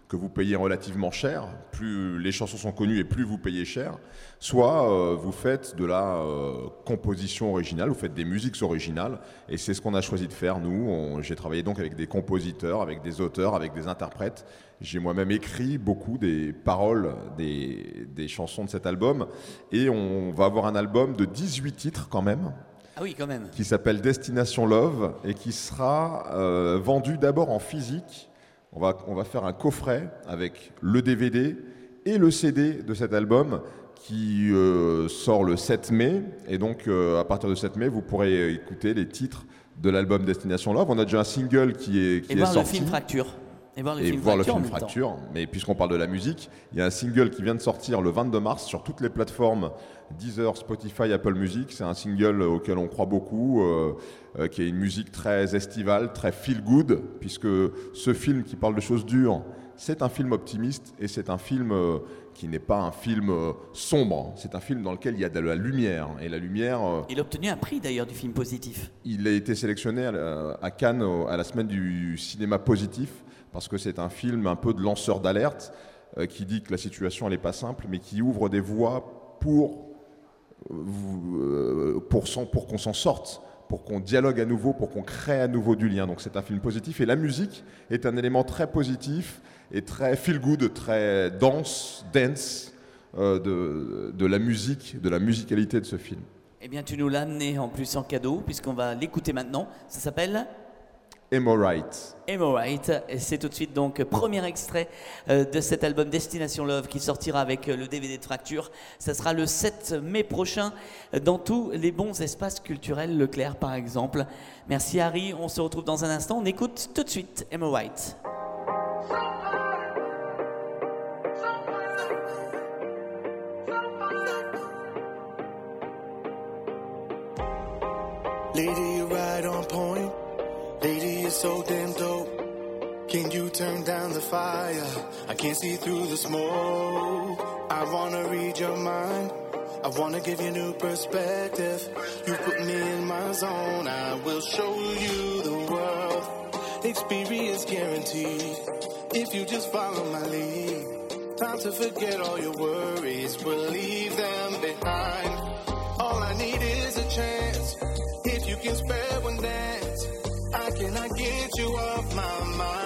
que vous payez relativement cher, plus les chansons sont connues et plus vous payez cher, soit euh, vous faites de la euh, composition originale, vous faites des musiques originales, et c'est ce qu'on a choisi de faire, nous. On, j'ai travaillé donc avec des compositeurs, avec des auteurs, avec des interprètes. J'ai moi-même écrit beaucoup des paroles des, des chansons de cet album, et on va avoir un album de dix-huit titres quand même, Ah oui, quand même. qui s'appelle Destination Love, et qui sera euh, vendu d'abord en physique. On va, on va faire un coffret avec le D V D et le C D de cet album qui euh, sort le sept mai. Et donc, euh, à partir du sept mai, vous pourrez écouter les titres de l'album Destination Love. On a déjà un single qui est, qui Et est voir sorti. le film Fracture. Et voir le et film voir Fracture. le en film même temps. Fracture. Mais puisqu'on parle de la musique, il y a un single qui vient de sortir le vingt-deux mars sur toutes les plateformes Deezer, Spotify, Apple Music. C'est un single auquel on croit beaucoup, euh, euh, qui est une musique très estivale, très feel good, puisque ce film qui parle de choses dures, c'est un film optimiste et c'est un film euh, qui n'est pas un film euh, sombre. C'est un film dans lequel il y a de la lumière. Et la lumière... euh, Il a obtenu un prix d'ailleurs du film positif. il a été sélectionné à, la- à Cannes au- à la semaine du cinéma positif parce que c'est un film un peu de lanceur d'alerte euh, qui dit que la situation n'est pas simple mais qui ouvre des voies pour, euh, vous- euh, pour, s'en- pour qu'on s'en sorte, pour qu'on dialogue à nouveau, pour qu'on crée à nouveau du lien. Donc c'est un film positif et la musique est un élément très positif et très feel good, très dense, dense euh, de, de la musique, de la musicalité de ce film. Eh bien, tu nous l'as amené en plus en cadeau, puisqu'on va l'écouter maintenant. Ça s'appelle Amorite. Amorite. Et c'est tout de suite donc premier extrait euh, de cet album Destination Love qui sortira avec euh, le D V D de Fracture. Ça sera le sept mai prochain euh, dans tous les bons espaces culturels, Leclerc par exemple. Merci Harry, on se retrouve dans un instant. On écoute tout de suite Amorite. Lady, you're right on point. Lady, you're so damn dope. Can you turn down the fire? I can't see through the smoke. I wanna read your mind. I wanna give you new perspective. You put me in my zone. I will show you the world. Experience guaranteed. If you just follow my lead. Time to forget all your worries. We'll leave them behind. All I need is a chance. If you can spare one dance, I cannot get you off my mind.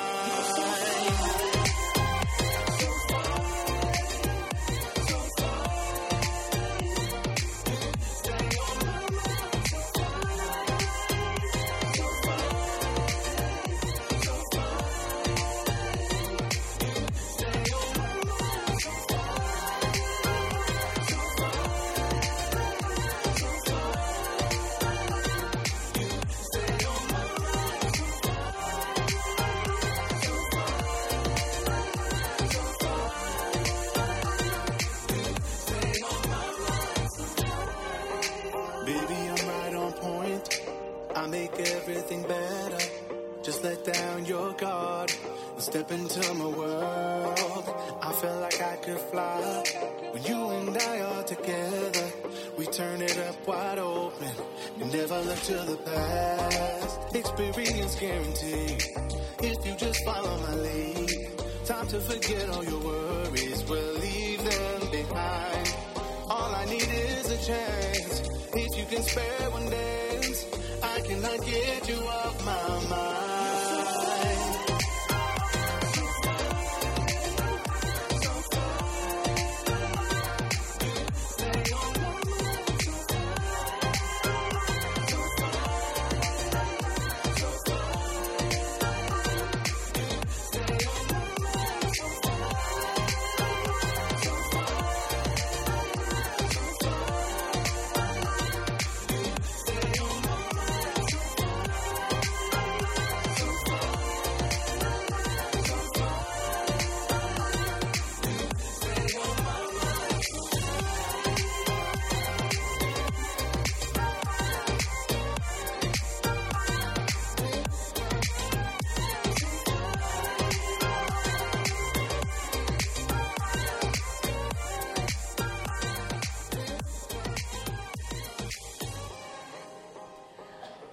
Baby, I'm right on point. I make everything better. Just let down your guard and step into my world. I feel like I could fly when you and I are together. We turn it up wide open and never look to the past. Experience guaranteed if you just follow my lead. Time to forget all your worries. We'll leave them behind. All I need is a chance. If you can spare one dance, I cannot get you off my mind.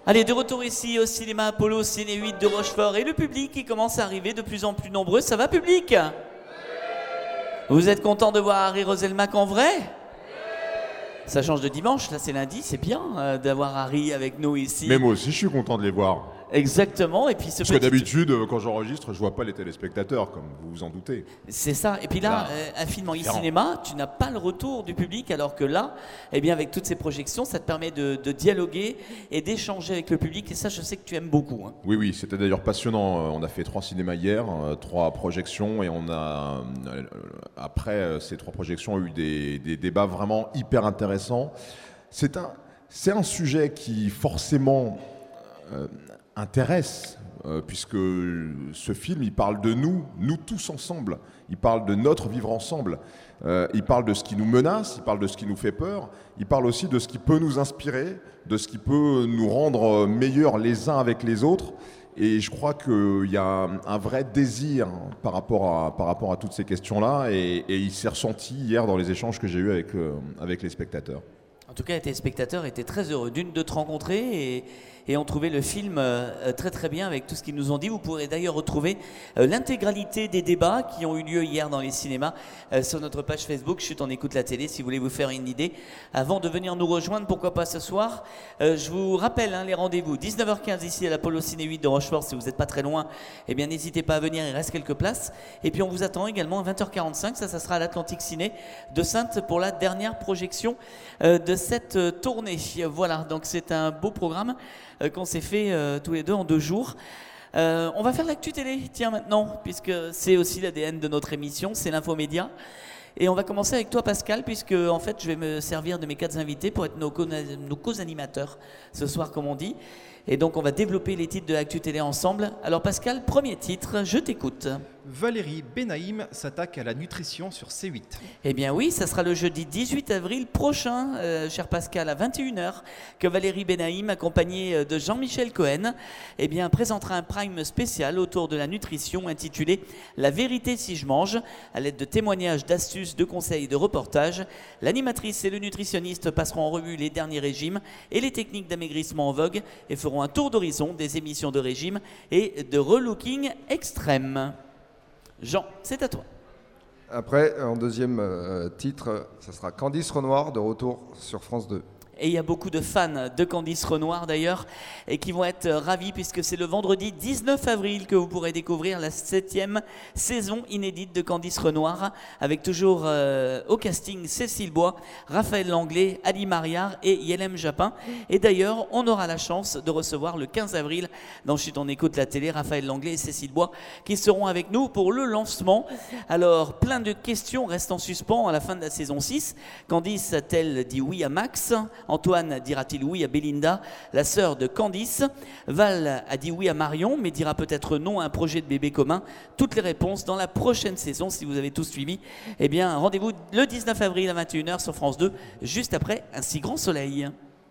Allez, de retour ici au cinéma Apollo Ciné huit de Rochefort et le public qui commence à arriver de plus en plus nombreux. Ça va, public? Vous êtes content de voir Harry Roselmack en vrai? Ça change de dimanche, là c'est lundi, c'est bien euh, d'avoir Harry avec nous ici. Mais moi aussi je suis content de les voir. Exactement, et puis ce Parce petit... que d'habitude, euh, quand j'enregistre, je vois pas les téléspectateurs, comme vous vous en doutez. C'est ça, et puis là, Ah, euh, un film en différent. e-cinéma, tu n'as pas le retour du public, alors que là, eh bien, avec toutes ces projections, ça te permet de, de dialoguer et d'échanger avec le public, et ça je sais que tu aimes beaucoup. Hein. Oui, oui, c'était d'ailleurs passionnant. Euh, On a fait trois cinémas hier, euh, trois projections, et on a, euh, après euh, ces trois projections, on a eu des, des débats vraiment hyper intéressants. C'est un, c'est un sujet qui forcément euh, intéresse, euh, puisque ce film, il parle de nous, nous tous ensemble. Il parle de notre vivre ensemble. Euh, il parle de ce qui nous menace, il parle de ce qui nous fait peur, il parle aussi de ce qui peut nous inspirer, de ce qui peut nous rendre meilleurs les uns avec les autres. Et je crois qu'il y a un vrai désir par rapport à, par rapport à toutes ces questions-là, et, et il s'est ressenti hier dans les échanges que j'ai eus avec, euh, avec les spectateurs. En tout cas, les téléspectateurs étaient très heureux d'une de te rencontrer et, et ont trouvé le film euh, très très bien avec tout ce qu'ils nous ont dit. Vous pourrez d'ailleurs retrouver euh, l'intégralité des débats qui ont eu lieu hier dans les cinémas euh, sur notre page Facebook Chut on écoute la télé, si vous voulez vous faire une idée. Avant de venir nous rejoindre, pourquoi pas ce soir, euh, je vous rappelle hein, les rendez-vous, dix-neuf heures quinze ici à l'Apollo Ciné huit de Rochefort. Si vous n'êtes pas très loin, eh bien n'hésitez pas à venir, il reste quelques places. Et puis on vous attend également à vingt heures quarante-cinq, ça, ça sera à l'Atlantique Ciné de Saintes pour la dernière projection euh, de cette euh, tournée. Voilà, donc c'est un beau programme euh, qu'on s'est fait euh, tous les deux en deux jours. Euh, on va faire l'actu télé, tiens maintenant, puisque c'est aussi l'A D N de notre émission, c'est l'infomédia. Et on va commencer avec toi Pascal, puisque en fait je vais me servir de mes quatre invités pour être nos, co- nos co-animateurs ce soir comme on dit. Et donc on va développer les titres de l'actu télé ensemble. Alors Pascal, premier titre, je t'écoute. Valérie Benaïm s'attaque à la nutrition sur C huit. Eh bien oui, ça sera le jeudi dix-huit avril prochain, euh, cher Pascal, à vingt et une heures, que Valérie Benaïm, accompagnée de Jean-Michel Cohen, eh bien, présentera un prime spécial autour de la nutrition intitulé « La vérité si je mange », à l'aide de témoignages, d'astuces, de conseils et de reportages. L'animatrice et le nutritionniste passeront en revue les derniers régimes et les techniques d'amaigrissement en vogue et feront un tour d'horizon des émissions de régime et de relooking extrême. Jean, c'est à toi. Après, en deuxième euh, titre, ça sera Candice Renoir de retour sur France deux. Et il y a beaucoup de fans de Candice Renoir d'ailleurs, et qui vont être ravis puisque c'est le vendredi dix-neuf avril que vous pourrez découvrir la septième saison inédite de Candice Renoir, avec toujours euh, au casting Cécile Bois, Raphaël Langlais, Ali Mariard et Yelem Japin. Et d'ailleurs, on aura la chance de recevoir le quinze avril dans Chut on écoute la télé, Raphaël Langlais et Cécile Bois qui seront avec nous pour le lancement. Alors, plein de questions restent en suspens à la fin de la saison six. Candice a-t-elle dit oui à Max ? Antoine dira-t-il oui à Belinda, la sœur de Candice? Val a dit oui à Marion, mais dira peut-être non à un projet de bébé commun. Toutes les réponses dans la prochaine saison, si vous avez tous suivi. Eh bien, rendez-vous le dix-neuf avril à vingt et une heures sur France deux, juste après Un si grand soleil.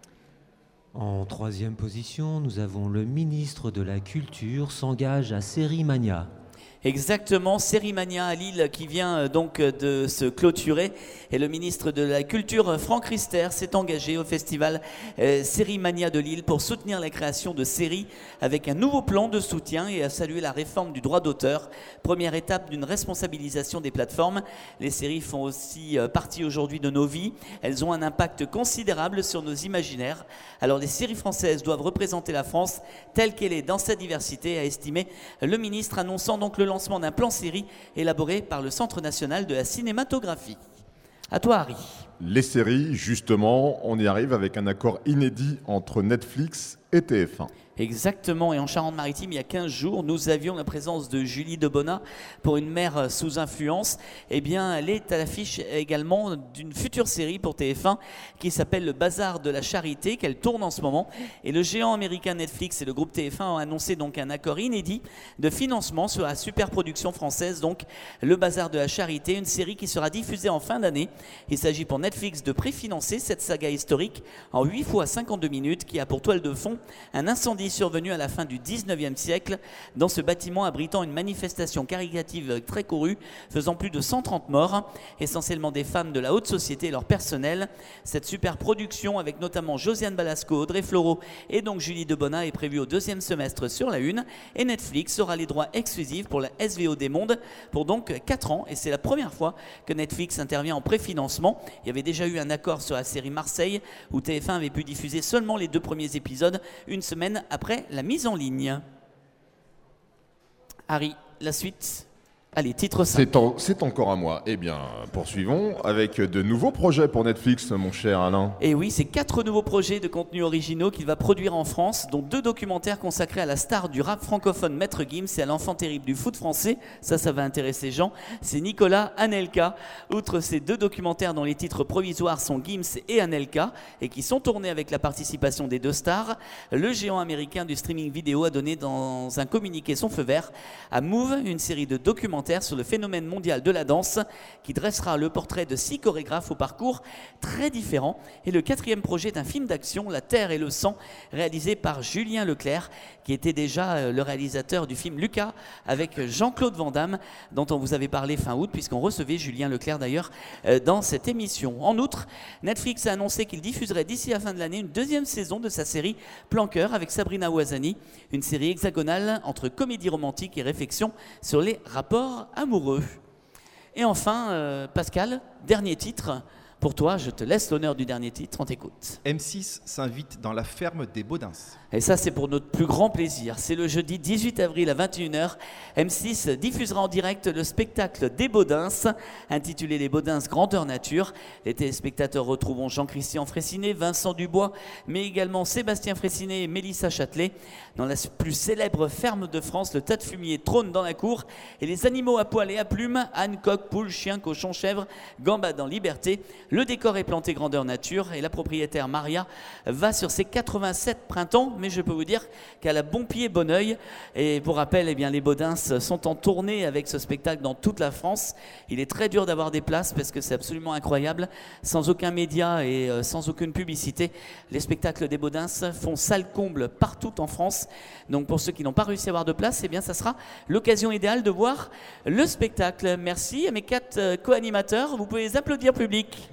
En troisième position, nous avons le ministre de la Culture s'engage à Sérimania. Exactement, Sérimania à Lille qui vient euh, donc euh, de se clôturer et le ministre de la Culture Franck Rister s'est engagé au festival euh, Sérimania de Lille pour soutenir la création de séries avec un nouveau plan de soutien et à saluer la réforme du droit d'auteur, première étape d'une responsabilisation des plateformes. Les séries font aussi euh, partie aujourd'hui de nos vies, elles ont un impact considérable sur nos imaginaires. Alors les séries françaises doivent représenter la France telle qu'elle est dans sa diversité, a estimé le ministre, annonçant donc le lancement d'un plan série élaboré par le Centre national de la cinématographie. À toi, Harry. Les séries, justement, on y arrive avec un accord inédit entre Netflix et T F un. Exactement, et en Charente-Maritime, il y a quinze jours, nous avions la présence de Julie Debona pour Une mère sous influence. Eh bien, elle est à l'affiche également d'une future série pour T F un qui s'appelle Le Bazar de la Charité, qu'elle tourne en ce moment. Et le géant américain Netflix et le groupe T F un ont annoncé donc un accord inédit de financement sur la super production française, donc Le Bazar de la Charité, une série qui sera diffusée en fin d'année. Il s'agit pour Netflix de préfinancer cette saga historique en huit fois cinquante-deux minutes qui a pour toile de fond un incendie survenu à la fin du dix-neuvième siècle dans ce bâtiment abritant une manifestation caritative très courue faisant plus de cent trente morts, essentiellement des femmes de la haute société et leur personnel. Cette super production avec notamment Josiane Balasco, Audrey Fleurot et donc Julie Debona est prévue au deuxième semestre sur la Une et Netflix aura les droits exclusifs pour la S V O des mondes pour donc quatre ans et c'est la première fois que Netflix intervient en préfinancement. Il y avait déjà eu un accord sur la série Marseille où T F un avait pu diffuser seulement les deux premiers épisodes une semaine après la mise en ligne. Harry, la suite. Allez, titre cinq. C'est, en, c'est encore à moi. Eh bien, poursuivons avec de nouveaux projets pour Netflix, mon cher Alain. Et oui, c'est quatre nouveaux projets de contenus originaux qu'il va produire en France, dont deux documentaires consacrés à la star du rap francophone Maître Gims et à l'enfant terrible du foot français. Ça, ça va intéresser Jean. C'est Nicolas Anelka. Outre ces deux documentaires dont les titres provisoires sont Gims et Anelka, et qui sont tournés avec la participation des deux stars, le géant américain du streaming vidéo a donné dans un communiqué son feu vert à Move, une série de documentaires sur le phénomène mondial de la danse qui dressera le portrait de six chorégraphes au parcours très différent. Et le quatrième projet est un film d'action, La Terre et le Sang, réalisé par Julien Leclerc, qui était déjà le réalisateur du film Lucas avec Jean-Claude Van Damme, dont on vous avait parlé fin août, puisqu'on recevait Julien Leclerc d'ailleurs dans cette émission. En outre, Netflix a annoncé qu'il diffuserait d'ici la fin de l'année une deuxième saison de sa série Plan Cœur avec Sabrina Ouazani, une série hexagonale entre comédie romantique et réflexion sur les rapports amoureux. Et enfin, euh, Pascal, dernier titre. Pour toi, je te laisse l'honneur du dernier titre, on t'écoute. M six s'invite dans la ferme des Baudins. Et ça, c'est pour notre plus grand plaisir. C'est le jeudi dix-huit avril à vingt et une heures. M six diffusera en direct le spectacle des Baudins, intitulé Les Baudins Grandeur Nature. Les téléspectateurs retrouveront Jean-Christian Fraissinet, Vincent Dubois, mais également Sébastien Fraissinet et Mélissa Châtelet. Dans la plus célèbre ferme de France, le tas de fumier trône dans la cour et les animaux à poil et à plumes, ânes, coqs, poules, chiens, cochons, chèvres, gambadent en liberté. Le décor est planté grandeur nature et la propriétaire Maria va sur ses quatre-vingt-sept printemps, mais je peux vous dire qu'elle a bon pied, bon oeil. Et pour rappel, eh bien, les Baudins sont en tournée avec ce spectacle dans toute la France. Il est très dur d'avoir des places parce que c'est absolument incroyable. Sans aucun média et euh, sans aucune publicité, les spectacles des Baudins font salle comble partout en France. Donc pour ceux qui n'ont pas réussi à avoir de place, eh bien, ça sera l'occasion idéale de voir le spectacle. Merci à mes quatre euh, co-animateurs. Vous pouvez les applaudir, public.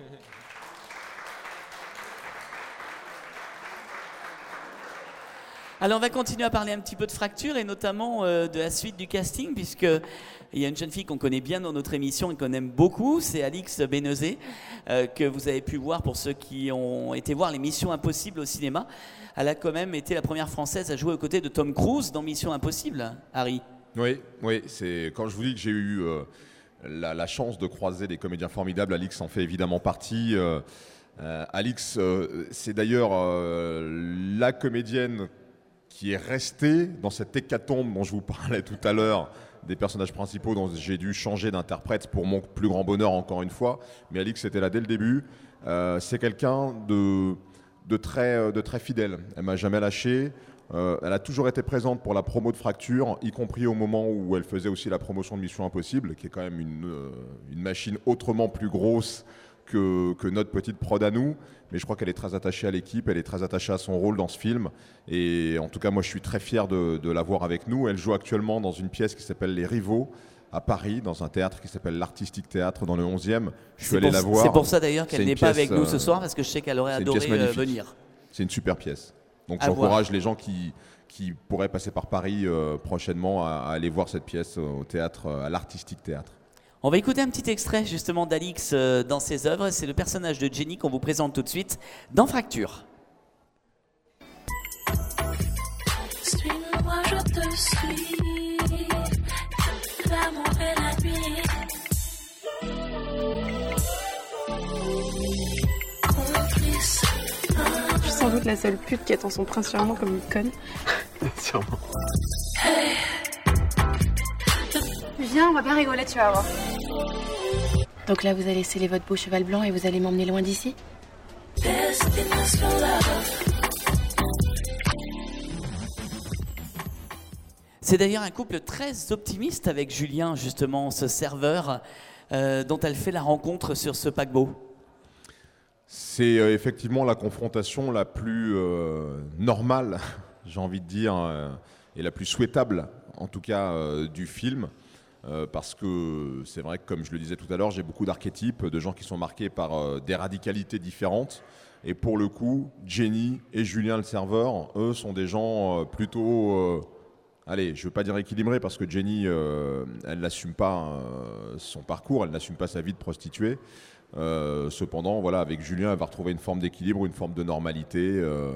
Alors on va continuer à parler un petit peu de Fracture et notamment euh, de la suite du casting, puisque il y a une jeune fille qu'on connaît bien dans notre émission et qu'on aime beaucoup, c'est Alix Bénezet, euh, que vous avez pu voir pour ceux qui ont été voir les Missions Impossibles au cinéma. Elle a quand même été la première Française à jouer aux côtés de Tom Cruise dans Mission Impossible, Harry. Oui, oui, c'est quand je vous dis que j'ai eu euh, la, la chance de croiser des comédiens formidables, Alix en fait évidemment partie. Euh, euh, Alix, euh, c'est d'ailleurs euh, la comédienne qui est restée dans cette hécatombe dont je vous parlais tout à l'heure, des personnages principaux dont j'ai dû changer d'interprète pour mon plus grand bonheur encore une fois. Mais Alix était là dès le début. Euh, c'est quelqu'un de, de, très, de très fidèle. Elle m'a jamais lâché. Euh, elle a toujours été présente pour la promo de Fracture, y compris au moment où elle faisait aussi la promotion de Mission Impossible, qui est quand même une, euh, une machine autrement plus grosse que, que notre petite prod à nous. Mais je crois qu'elle est très attachée à l'équipe, elle est très attachée à son rôle dans ce film. Et en tout cas, moi, je suis très fier de, de la voir avec nous. Elle joue actuellement dans une pièce qui s'appelle Les Rivaux, à Paris, dans un théâtre qui s'appelle l'Artistique Théâtre, dans le onzième. Je suis allé la voir. C'est pour ça d'ailleurs qu'elle n'est pas avec nous ce soir, parce que je sais qu'elle aurait adoré euh, venir. C'est une super pièce. Donc j'encourage les gens qui, qui pourraient passer par Paris euh, prochainement à, à aller voir cette pièce au théâtre, à l'Artistique Théâtre. On va écouter un petit extrait justement d'Alix euh, dans ses œuvres. C'est le personnage de Jenny qu'on vous présente tout de suite dans Fracture. Suis-moi, je te suis. L'amour et la nuit. Complice. Je suis sans doute la seule pute qui attend son prince charmant comme une conne. Sûrement. Hey. Viens, on va bien rigoler, tu vas voir. Donc là, vous allez sceller votre beau cheval blanc et vous allez m'emmener loin d'ici ? Destination love. C'est d'ailleurs un couple très optimiste avec Julien, justement, ce serveur euh, dont elle fait la rencontre sur ce paquebot. C'est euh, effectivement la confrontation la plus euh, normale, j'ai envie de dire, euh, et la plus souhaitable, en tout cas, euh, du film. Euh, parce que c'est vrai que, comme je le disais tout à l'heure, j'ai beaucoup d'archétypes, de gens qui sont marqués par euh, des radicalités différentes. Et pour le coup, Jenny et Julien le serveur, eux, sont des gens euh, plutôt... Euh, allez, je ne veux pas dire équilibrés, parce que Jenny, euh, elle n'assume pas euh, son parcours, elle n'assume pas sa vie de prostituée. Euh, cependant, voilà, avec Julien, elle va retrouver une forme d'équilibre, une forme de normalité. Euh,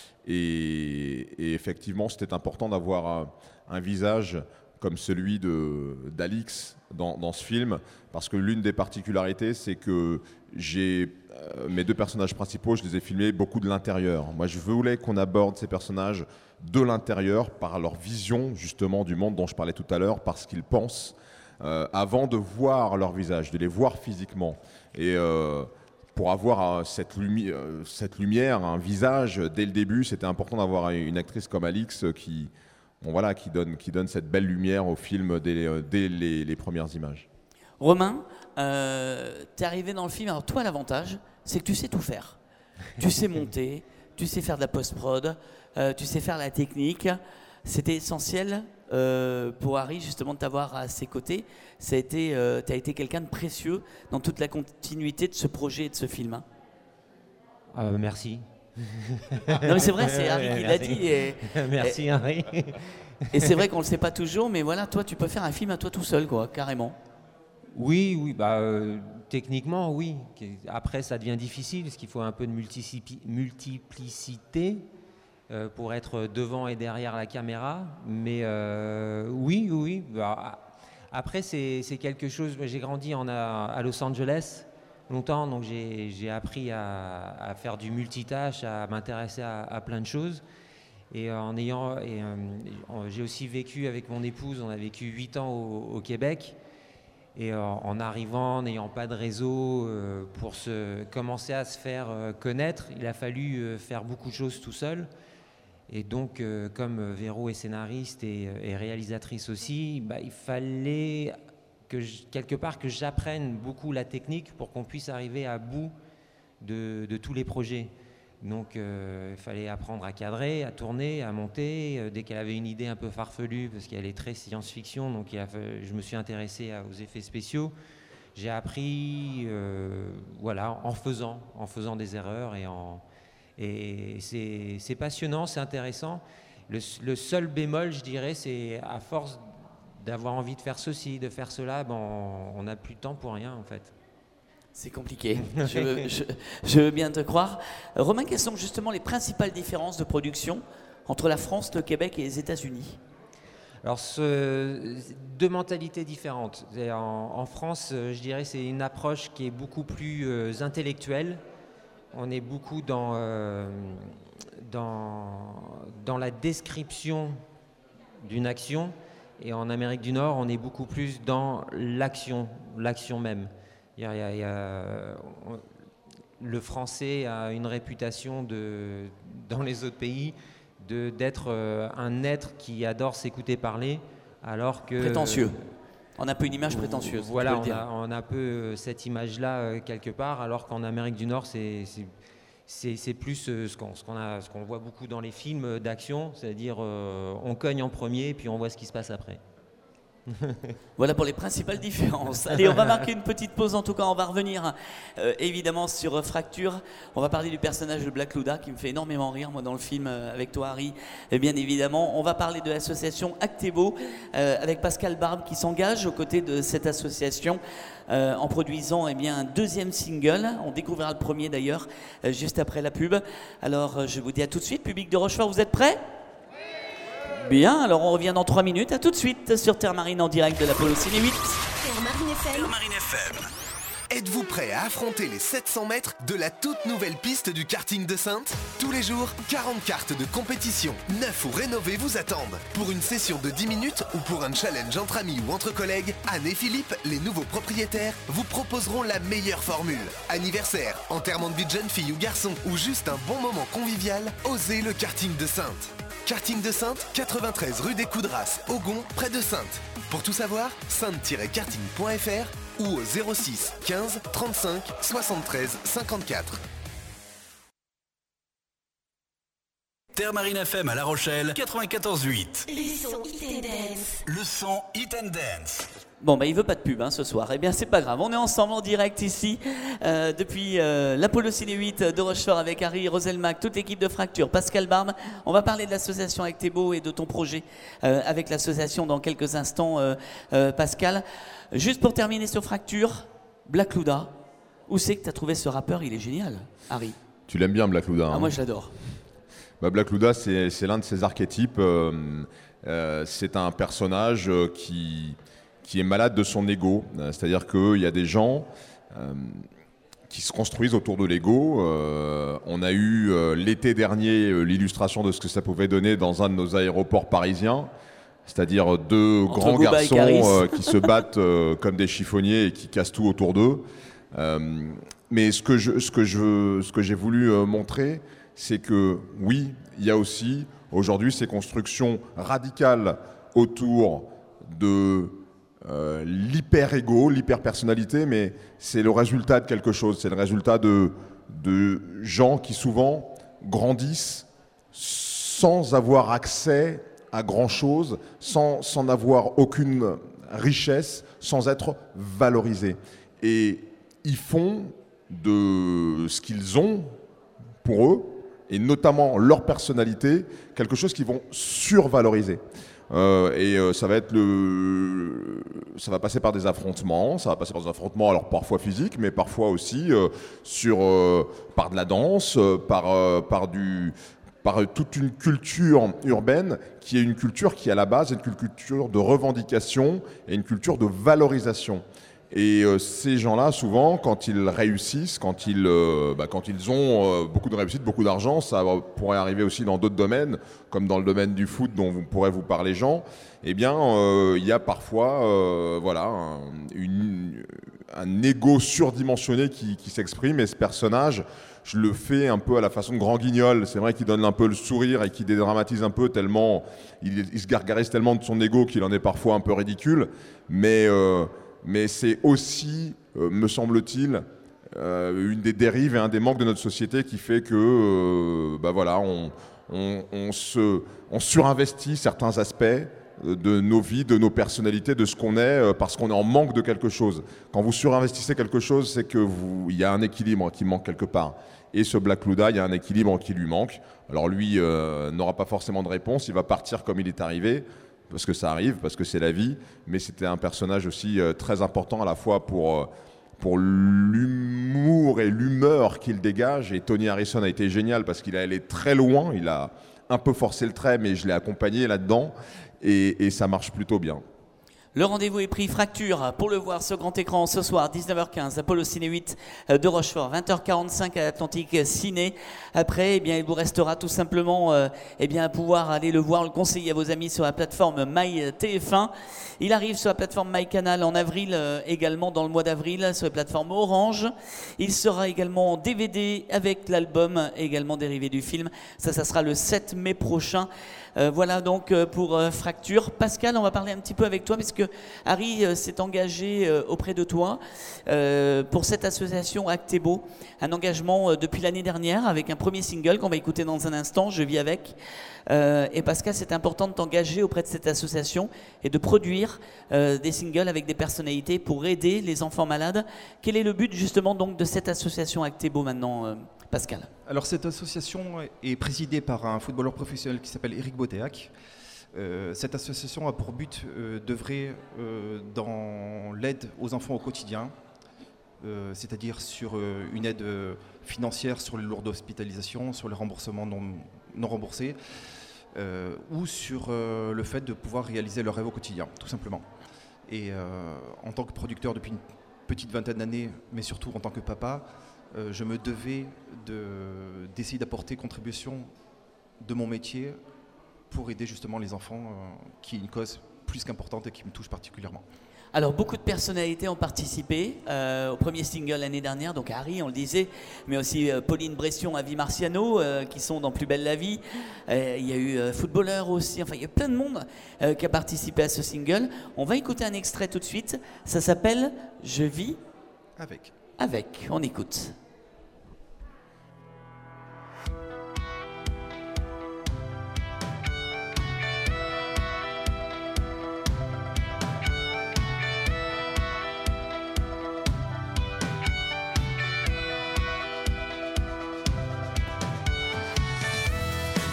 et, et effectivement, c'était important d'avoir un, un visage comme celui de, d'Alix dans, dans ce film, parce que l'une des particularités, c'est que j'ai, euh, mes deux personnages principaux, je les ai filmés beaucoup de l'intérieur. Moi, je voulais qu'on aborde ces personnages de l'intérieur, par leur vision, justement, du monde dont je parlais tout à l'heure, par ce qu'ils pensent, euh, avant de voir leur visage, de les voir physiquement. Et euh, pour avoir euh, cette, lumi- euh, cette lumière, un visage, dès le début, c'était important d'avoir une actrice comme Alix qui... Bon, voilà, qui donne, qui donne cette belle lumière au film dès, euh, dès les, les premières images. Romain, euh, t'es arrivé dans le film, alors toi l'avantage, c'est que tu sais tout faire. Tu sais monter, tu sais faire de la post-prod, euh, tu sais faire la technique. C'était essentiel euh, pour Harry justement de t'avoir à ses côtés. Ça a été, euh, t'as été quelqu'un de précieux dans toute la continuité de ce projet et de ce film. Hein. Euh, merci. Non mais c'est vrai, c'est Harry qui l'a dit. Et, Merci et, Harry. Et c'est vrai qu'on le sait pas toujours, mais voilà, toi tu peux faire un film à toi tout seul, quoi, carrément. Oui, oui, bah euh, techniquement oui. Après ça devient difficile parce qu'il faut un peu de multicipi- multiplicité euh, pour être devant et derrière la caméra. Mais euh, oui, oui. Bah, après c'est, c'est quelque chose. J'ai grandi en, à, à Los Angeles. Longtemps, donc j'ai, j'ai appris à, à faire du multitâche, à m'intéresser à, à plein de choses. Et en ayant, et, euh, j'ai aussi vécu avec mon épouse, on a vécu huit ans au, au Québec. Et euh, en arrivant, n'ayant pas de réseau, euh, pour se, commencer à se faire euh, connaître, il a fallu euh, faire beaucoup de choses tout seul. Et donc, euh, comme Véro est scénariste et, et réalisatrice aussi, bah, il fallait... Que je, quelque part que j'apprenne beaucoup la technique pour qu'on puisse arriver à bout de, de tous les projets. Donc euh, il fallait apprendre à cadrer, à tourner, à monter. Euh, dès qu'elle avait une idée un peu farfelue, parce qu'elle est très science-fiction, donc il a, je me suis intéressé à, aux effets spéciaux. J'ai appris euh, voilà, en faisant, en faisant des erreurs. Et, en, et c'est, c'est passionnant, c'est intéressant. Le, le seul bémol, je dirais, c'est à force d'avoir envie de faire ceci, de faire cela, ben on n'a plus de temps pour rien en fait. C'est compliqué, je, veux, je, je veux bien te croire. Romain, quelles sont justement les principales différences de production entre la France, le Québec et les États-Unis ? Alors, ce, deux mentalités différentes. En, en France, je dirais c'est une approche qui est beaucoup plus euh, intellectuelle. On est beaucoup dans, euh, dans, dans la description d'une action. Et en Amérique du Nord, on est beaucoup plus dans l'action, l'action même. Il y a, il y a, il y a, on, le français a une réputation de, dans les autres pays de, d'être euh, un être qui adore s'écouter parler, alors que... Prétentieux. On a un peu une image prétentieuse. Voilà, on a, on a un peu cette image-là euh, quelque part, alors qu'en Amérique du Nord, c'est... c'est C'est, c'est plus euh, ce, qu'on, ce, qu'on a, ce qu'on voit beaucoup dans les films d'action, c'est-à-dire euh, on cogne en premier puis on voit ce qui se passe après. Voilà pour les principales différences. Allez, on va marquer une petite pause, en tout cas on va revenir euh, évidemment sur Fracture. On va parler du personnage de Black Luda qui me fait énormément rire moi dans le film euh, avec toi Harry, et bien évidemment. On va parler de l'association Actebo euh, avec Pascal Barbe qui s'engage aux côtés de cette association euh, en produisant eh bien, un deuxième single. On découvrira le premier d'ailleurs euh, juste après la pub. Alors euh, je vous dis à tout de suite, public de Rochefort, vous êtes prêts ? Bien, alors on revient dans trois minutes. À tout de suite sur Terre Marine en direct de l'Apollo Ciné huit. Terre Marine F M. Terre Marine F M. Êtes-vous prêt à affronter les sept cents mètres de la toute nouvelle piste du karting de Saintes ? Tous les jours, quarante cartes de compétition, neuves ou rénovées vous attendent. Pour une session de dix minutes ou pour un challenge entre amis ou entre collègues, Anne et Philippe, les nouveaux propriétaires, vous proposeront la meilleure formule. Anniversaire, enterrement de vie de jeune fille ou garçon ou juste un bon moment convivial, osez le karting de Saintes. Karting de Saintes, quatre-vingt-treize rue des Coudras, Augon, près de Saintes. Pour tout savoir, saintes tiret karting point f r ou au zéro six quinze trente-cinq soixante-treize cinquante-quatre. Terre Marine F M à La Rochelle, quatre-vingt-quatorze huit. Le son Hit and Dance. Le son Hit and Dance. Bon, bah, il veut pas de pub hein, ce soir. Eh bien, c'est pas grave. On est ensemble en direct ici euh, depuis euh, l'Apollo Ciné huit de Rochefort avec Harry, Roselmac, toute l'équipe de Fracture, Pascal Barbe. On va parler de l'association Actebo et de ton projet euh, avec l'association dans quelques instants, euh, euh, Pascal. Juste pour terminer sur Fracture, Black Luda. Où c'est que tu as trouvé ce rappeur? Il est génial, Harry. Tu l'aimes bien, Black Luda? Ah, hein. moi, je l'adore. Bah, Black Luda, c'est, c'est l'un de ses archétypes. Euh, euh, c'est un personnage qui... qui est malade de son ego, c'est-à-dire qu'il y a des gens euh, qui se construisent autour de l'ego. Euh, on a eu euh, l'été dernier euh, l'illustration de ce que ça pouvait donner dans un de nos aéroports parisiens, c'est-à-dire deux Entre grands Booba garçons et Caris. euh, qui se battent euh, comme des chiffonniers et qui cassent tout autour d'eux. Euh, mais ce que, je, ce, que je, ce que j'ai voulu euh, montrer, c'est que oui, il y a aussi aujourd'hui ces constructions radicales autour de Euh, l'hyper-ego, l'hyper-personnalité, mais c'est le résultat de quelque chose, c'est le résultat de, de gens qui souvent grandissent sans avoir accès à grand-chose, sans, sans avoir aucune richesse, sans être valorisés. Et ils font de ce qu'ils ont pour eux, et notamment leur personnalité, quelque chose qu'ils vont survaloriser. Euh, et euh, ça va être le, ça va passer par des affrontements, ça va passer par des affrontements alors parfois physiques, mais parfois aussi euh, sur, euh, par de la danse, euh, par, euh, par, du, par toute une culture urbaine qui est une culture qui à la base est une culture de revendication et une culture de valorisation. Et euh, ces gens-là, souvent, quand ils réussissent, quand ils, euh, bah, quand ils ont euh, beaucoup de réussite, beaucoup d'argent, ça pourrait arriver aussi dans d'autres domaines, comme dans le domaine du foot dont vous pourrez vous parler, Jean, eh bien, euh, il y a parfois euh, voilà, un, une, un ego surdimensionné qui, qui s'exprime, et ce personnage, je le fais un peu à la façon de Grand Guignol. C'est vrai qu'il donne un peu le sourire et qu'il dédramatise un peu tellement, il, il se gargarise tellement de son ego qu'il en est parfois un peu ridicule, mais... Euh, Mais c'est aussi, euh, me semble-t-il, euh, une des dérives et un des manques de notre société qui fait que, euh, bah voilà, on, on, on, se, on surinvestit certains aspects de nos vies, de nos personnalités, de ce qu'on est, euh, parce qu'on est en manque de quelque chose. Quand vous surinvestissez quelque chose, c'est qu'il y a un équilibre qui manque quelque part. Et ce Black Luda, il y a un équilibre qui lui manque. Alors lui euh, n'aura pas forcément de réponse, il va partir comme il est arrivé, parce que ça arrive, parce que c'est la vie, mais c'était un personnage aussi euh, très important à la fois pour, euh, pour l'humour et l'humeur qu'il dégage. Et Tony Harrison a été génial parce qu'il est allé très loin, il a un peu forcé le trait, mais je l'ai accompagné là-dedans, et, et ça marche plutôt bien. Le rendez-vous est pris, Fracture, pour le voir sur grand écran ce soir, dix-neuf heures quinze, Apollo Ciné huit de Rochefort, vingt heures quarante-cinq à l'Atlantique Ciné. Après, eh bien, il vous restera tout simplement euh, eh bien, pouvoir aller le voir, le conseiller à vos amis sur la plateforme My T F un. Il arrive sur la plateforme My Canal en avril, euh, également dans le mois d'avril, sur la plateforme Orange. Il sera également en D V D avec l'album, également dérivé du film. Ça, ça sera le sept mai prochain. Euh, voilà donc euh, pour euh, Fracture. Pascal, on va parler un petit peu avec toi parce que Harry euh, s'est engagé euh, auprès de toi euh, pour cette association Actebo. Un engagement euh, depuis l'année dernière avec un premier single qu'on va écouter dans un instant, Je vis avec. Euh, et Pascal, c'est important de t'engager auprès de cette association et de produire euh, des singles avec des personnalités pour aider les enfants malades. Quel est le but justement donc de cette association Actebo maintenant, euh, Pascal? Alors cette association est présidée par un footballeur professionnel qui s'appelle Éric Botéac. Euh, cette association a pour but euh, d'œuvrer euh, dans l'aide aux enfants au quotidien, euh, c'est-à-dire sur euh, une aide euh, financière sur les lourdes hospitalisations, sur les remboursements non, non remboursés, euh, ou sur euh, le fait de pouvoir réaliser leur rêve au quotidien, tout simplement. Et euh, en tant que producteur depuis une petite vingtaine d'années, mais surtout en tant que papa, euh, je me devais de, d'essayer d'apporter contribution de mon métier pour aider justement les enfants, euh, qui est une cause plus qu'importante et qui me touche particulièrement. Alors, beaucoup de personnalités ont participé euh, au premier single l'année dernière, donc Harry, on le disait, mais aussi euh, Pauline Bression, Avi Marciano, euh, qui sont dans Plus belle la vie. Euh, il y a eu euh, footballeur aussi, enfin, il y a plein de monde euh, qui a participé à ce single. On va écouter un extrait tout de suite. Ça s'appelle « Je vis avec ». Avec, on écoute.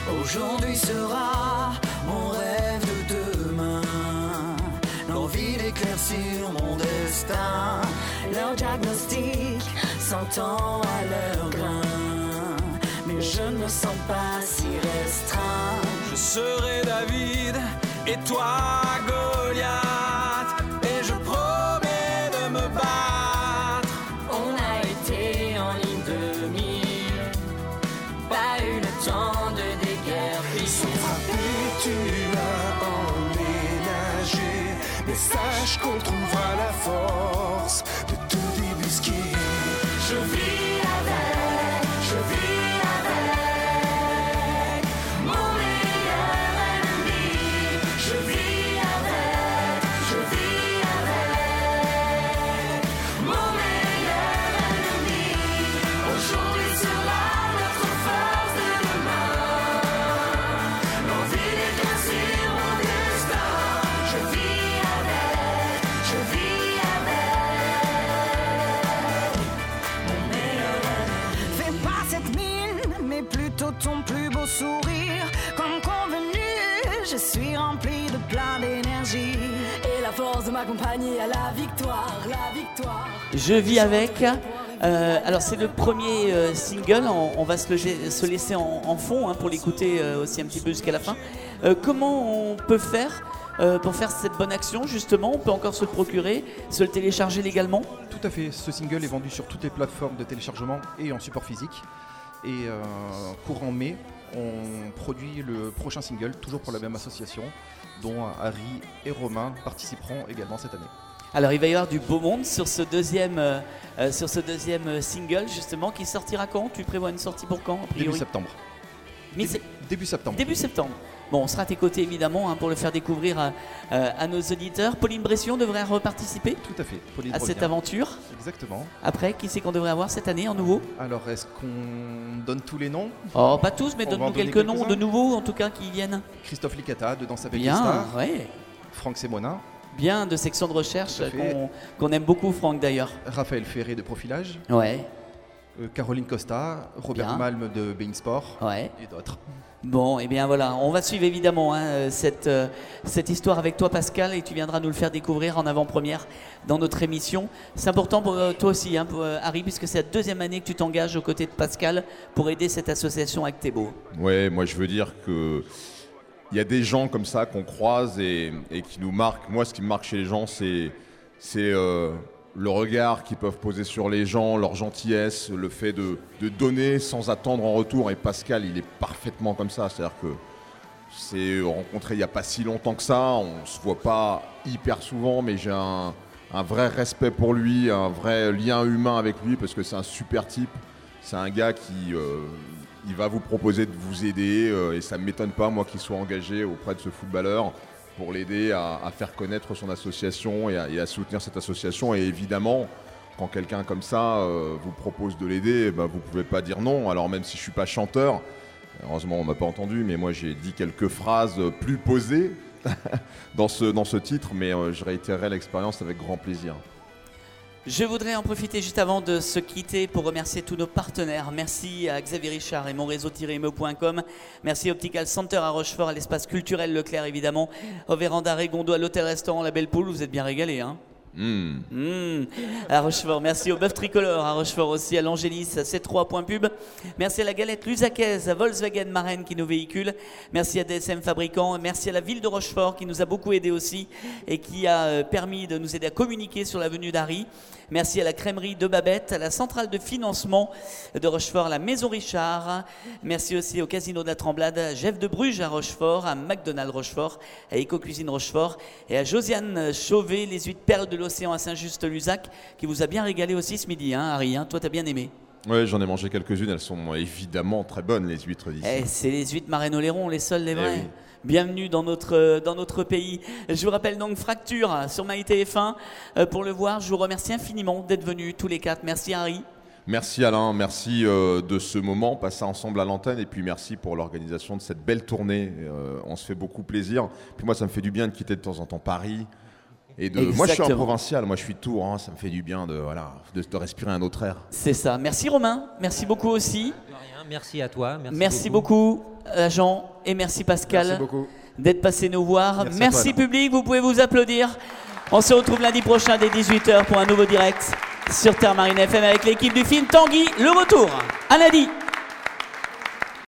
Aujourd'hui sera mon rêve de demain, l'envie d'éclaircir mon destin. Leur diagnostic s'entend à leur grain, mais je ne me sens pas si restreint. Je serai David et toi Goliath, et je promets de me battre. On a été en ligne de mire, pas eu le temps de déguerpir. Sans frapper, tu as emménagé, mais sache qu'on trouvera la force de te débusquer. Je vis avec, je vis avec mon meilleur ennemi. Je vis avec, je vis avec mon meilleur ennemi. Aujourd'hui sera notre force de demain, l'envie d'éclaircir mon destin. Je vis avec, je vis avec mon meilleur ennemi. Fais pas cette mine, mais plutôt ton plus beau sourire. Comme convenu, je suis rempli de plein d'énergie, et la force de m'accompagner à la victoire, la victoire. Je vis avec. Euh, alors c'est le premier euh, single, on, on va se, le, se laisser en, en fond hein, pour l'écouter euh, aussi un petit peu jusqu'à la fin. Euh, comment on peut faire euh, pour faire cette bonne action justement? On peut encore se le procurer, se le télécharger légalement? Tout à fait, ce single est vendu sur toutes les plateformes de téléchargement et en support physique. Et euh, courant mai, on produit le prochain single, toujours pour la même association, dont Harry et Romain participeront également cette année. Alors il va y avoir du beau monde sur ce deuxième, euh, euh, sur ce deuxième single justement, qui sortira quand? Tu prévois une sortie pour quand a priori? Début septembre. Mi- Début, début septembre. Début septembre. Bon, on sera à tes côtés évidemment hein, pour le faire découvrir à, euh, à nos auditeurs. Pauline Bression devrait reparticiper Tout à fait. Pauline à cette revient. aventure. Exactement. Après, qui c'est qu'on devrait avoir cette année en nouveau? Alors, est-ce qu'on donne tous les noms? Oh, pas tous, mais On va donne-nous en donner quelques noms quelques-uns. de nouveaux en tout cas qui viennent. Christophe Licata de Danse avec les Bien, stars. ouais. Franck Sémonin. Bien, de section de recherche Tout à fait. qu'on qu'on aime beaucoup, Franck d'ailleurs. Raphaël Ferré de Profilage. Ouais. Euh, Caroline Costa, Robert Bien. Malm de Bein Sport. Ouais. Et d'autres. Bon, et eh bien voilà, on va suivre évidemment hein, cette, euh, cette histoire avec toi Pascal, et tu viendras nous le faire découvrir en avant-première dans notre émission. C'est important pour euh, toi aussi, hein, pour, euh, Harry, puisque c'est la deuxième année que tu t'engages aux côtés de Pascal pour aider cette association Actebo. Ouais, moi je veux dire que il y a des gens comme ça qu'on croise et, et qui nous marquent. Moi, ce qui me marque chez les gens, c'est c'est euh, le regard qu'ils peuvent poser sur les gens, leur gentillesse, le fait de, de donner sans attendre en retour. Et Pascal, il est parfaitement comme ça. C'est-à-dire que c'est rencontré il n'y a pas si longtemps que ça. On se voit pas hyper souvent, mais j'ai un, un vrai respect pour lui, un vrai lien humain avec lui, parce que c'est un super type. C'est un gars qui euh, il va vous proposer de vous aider, euh, et ça ne m'étonne pas, moi, qu'il soit engagé auprès de ce footballeur pour l'aider à, à faire connaître son association et à, et à soutenir cette association. Et évidemment, quand quelqu'un comme ça euh, vous propose de l'aider, bah, vous ne pouvez pas dire non. Alors même si je ne suis pas chanteur, heureusement on ne m'a pas entendu, mais moi j'ai dit quelques phrases plus posées dans, ce, dans ce titre, mais euh, je réitérerai l'expérience avec grand plaisir. Je voudrais en profiter juste avant de se quitter pour remercier tous nos partenaires. Merci à Xavier Richard et mon réseau-eme point com. Merci à Optical Center à Rochefort, à l'espace culturel Leclerc évidemment, au Véranda Régondo, à l'hôtel-restaurant La Belle Poule. Vous êtes bien régalés, hein? Mmh. Mmh. À Rochefort, merci au Bœuf Tricolore, à Rochefort aussi, à l'Angélis, à C trois point pub. Merci à la Galette Lusacaise, à Volkswagen Marraine qui nous véhicule. Merci à D S M Fabricant. Merci à la ville de Rochefort qui nous a beaucoup aidé aussi et qui a permis de nous aider à communiquer sur la venue d'Harry. Merci à la crèmerie de Babette, à la centrale de financement de Rochefort, à la Maison Richard. Merci aussi au Casino de la Tremblade, à Jeff de Bruges à Rochefort, à McDonald's Rochefort, à Éco-Cuisine Rochefort et à Josiane Chauvet, les huit perles de l'océan à Saint-Just-Luzac, qui vous a bien régalé aussi ce midi, hein, Harry, hein, toi t'as bien aimé. Oui, j'en ai mangé quelques-unes, elles sont évidemment très bonnes, les huîtres d'ici. Eh, c'est les huîtres Marraine-Oléron, les seuls, les vrais. Eh oui. Bienvenue dans notre, dans notre pays. Je vous rappelle donc Fracture sur MyTF un. Euh, pour le voir, je vous remercie infiniment d'être venus tous les quatre. Merci Harry. Merci Alain, merci euh, de ce moment passé ensemble à l'antenne, et puis merci pour l'organisation de cette belle tournée. Euh, on se fait beaucoup plaisir. Puis moi, ça me fait du bien de quitter de temps en temps Paris, Et de, moi, je suis un Exactement. provincial, moi, je suis de Tours, hein, ça me fait du bien de, voilà, de, de respirer un autre air. C'est ça. Merci Romain, merci beaucoup aussi. Merci à toi. Merci, Merci beaucoup, agent, et merci Pascal Merci beaucoup. d'être passé nous voir. Merci Merci, à toi, public, vous pouvez vous applaudir. On se retrouve lundi prochain dès dix-huit heures pour un nouveau direct sur Terre Marine F M avec l'équipe du film Tanguy, le retour. À lundi.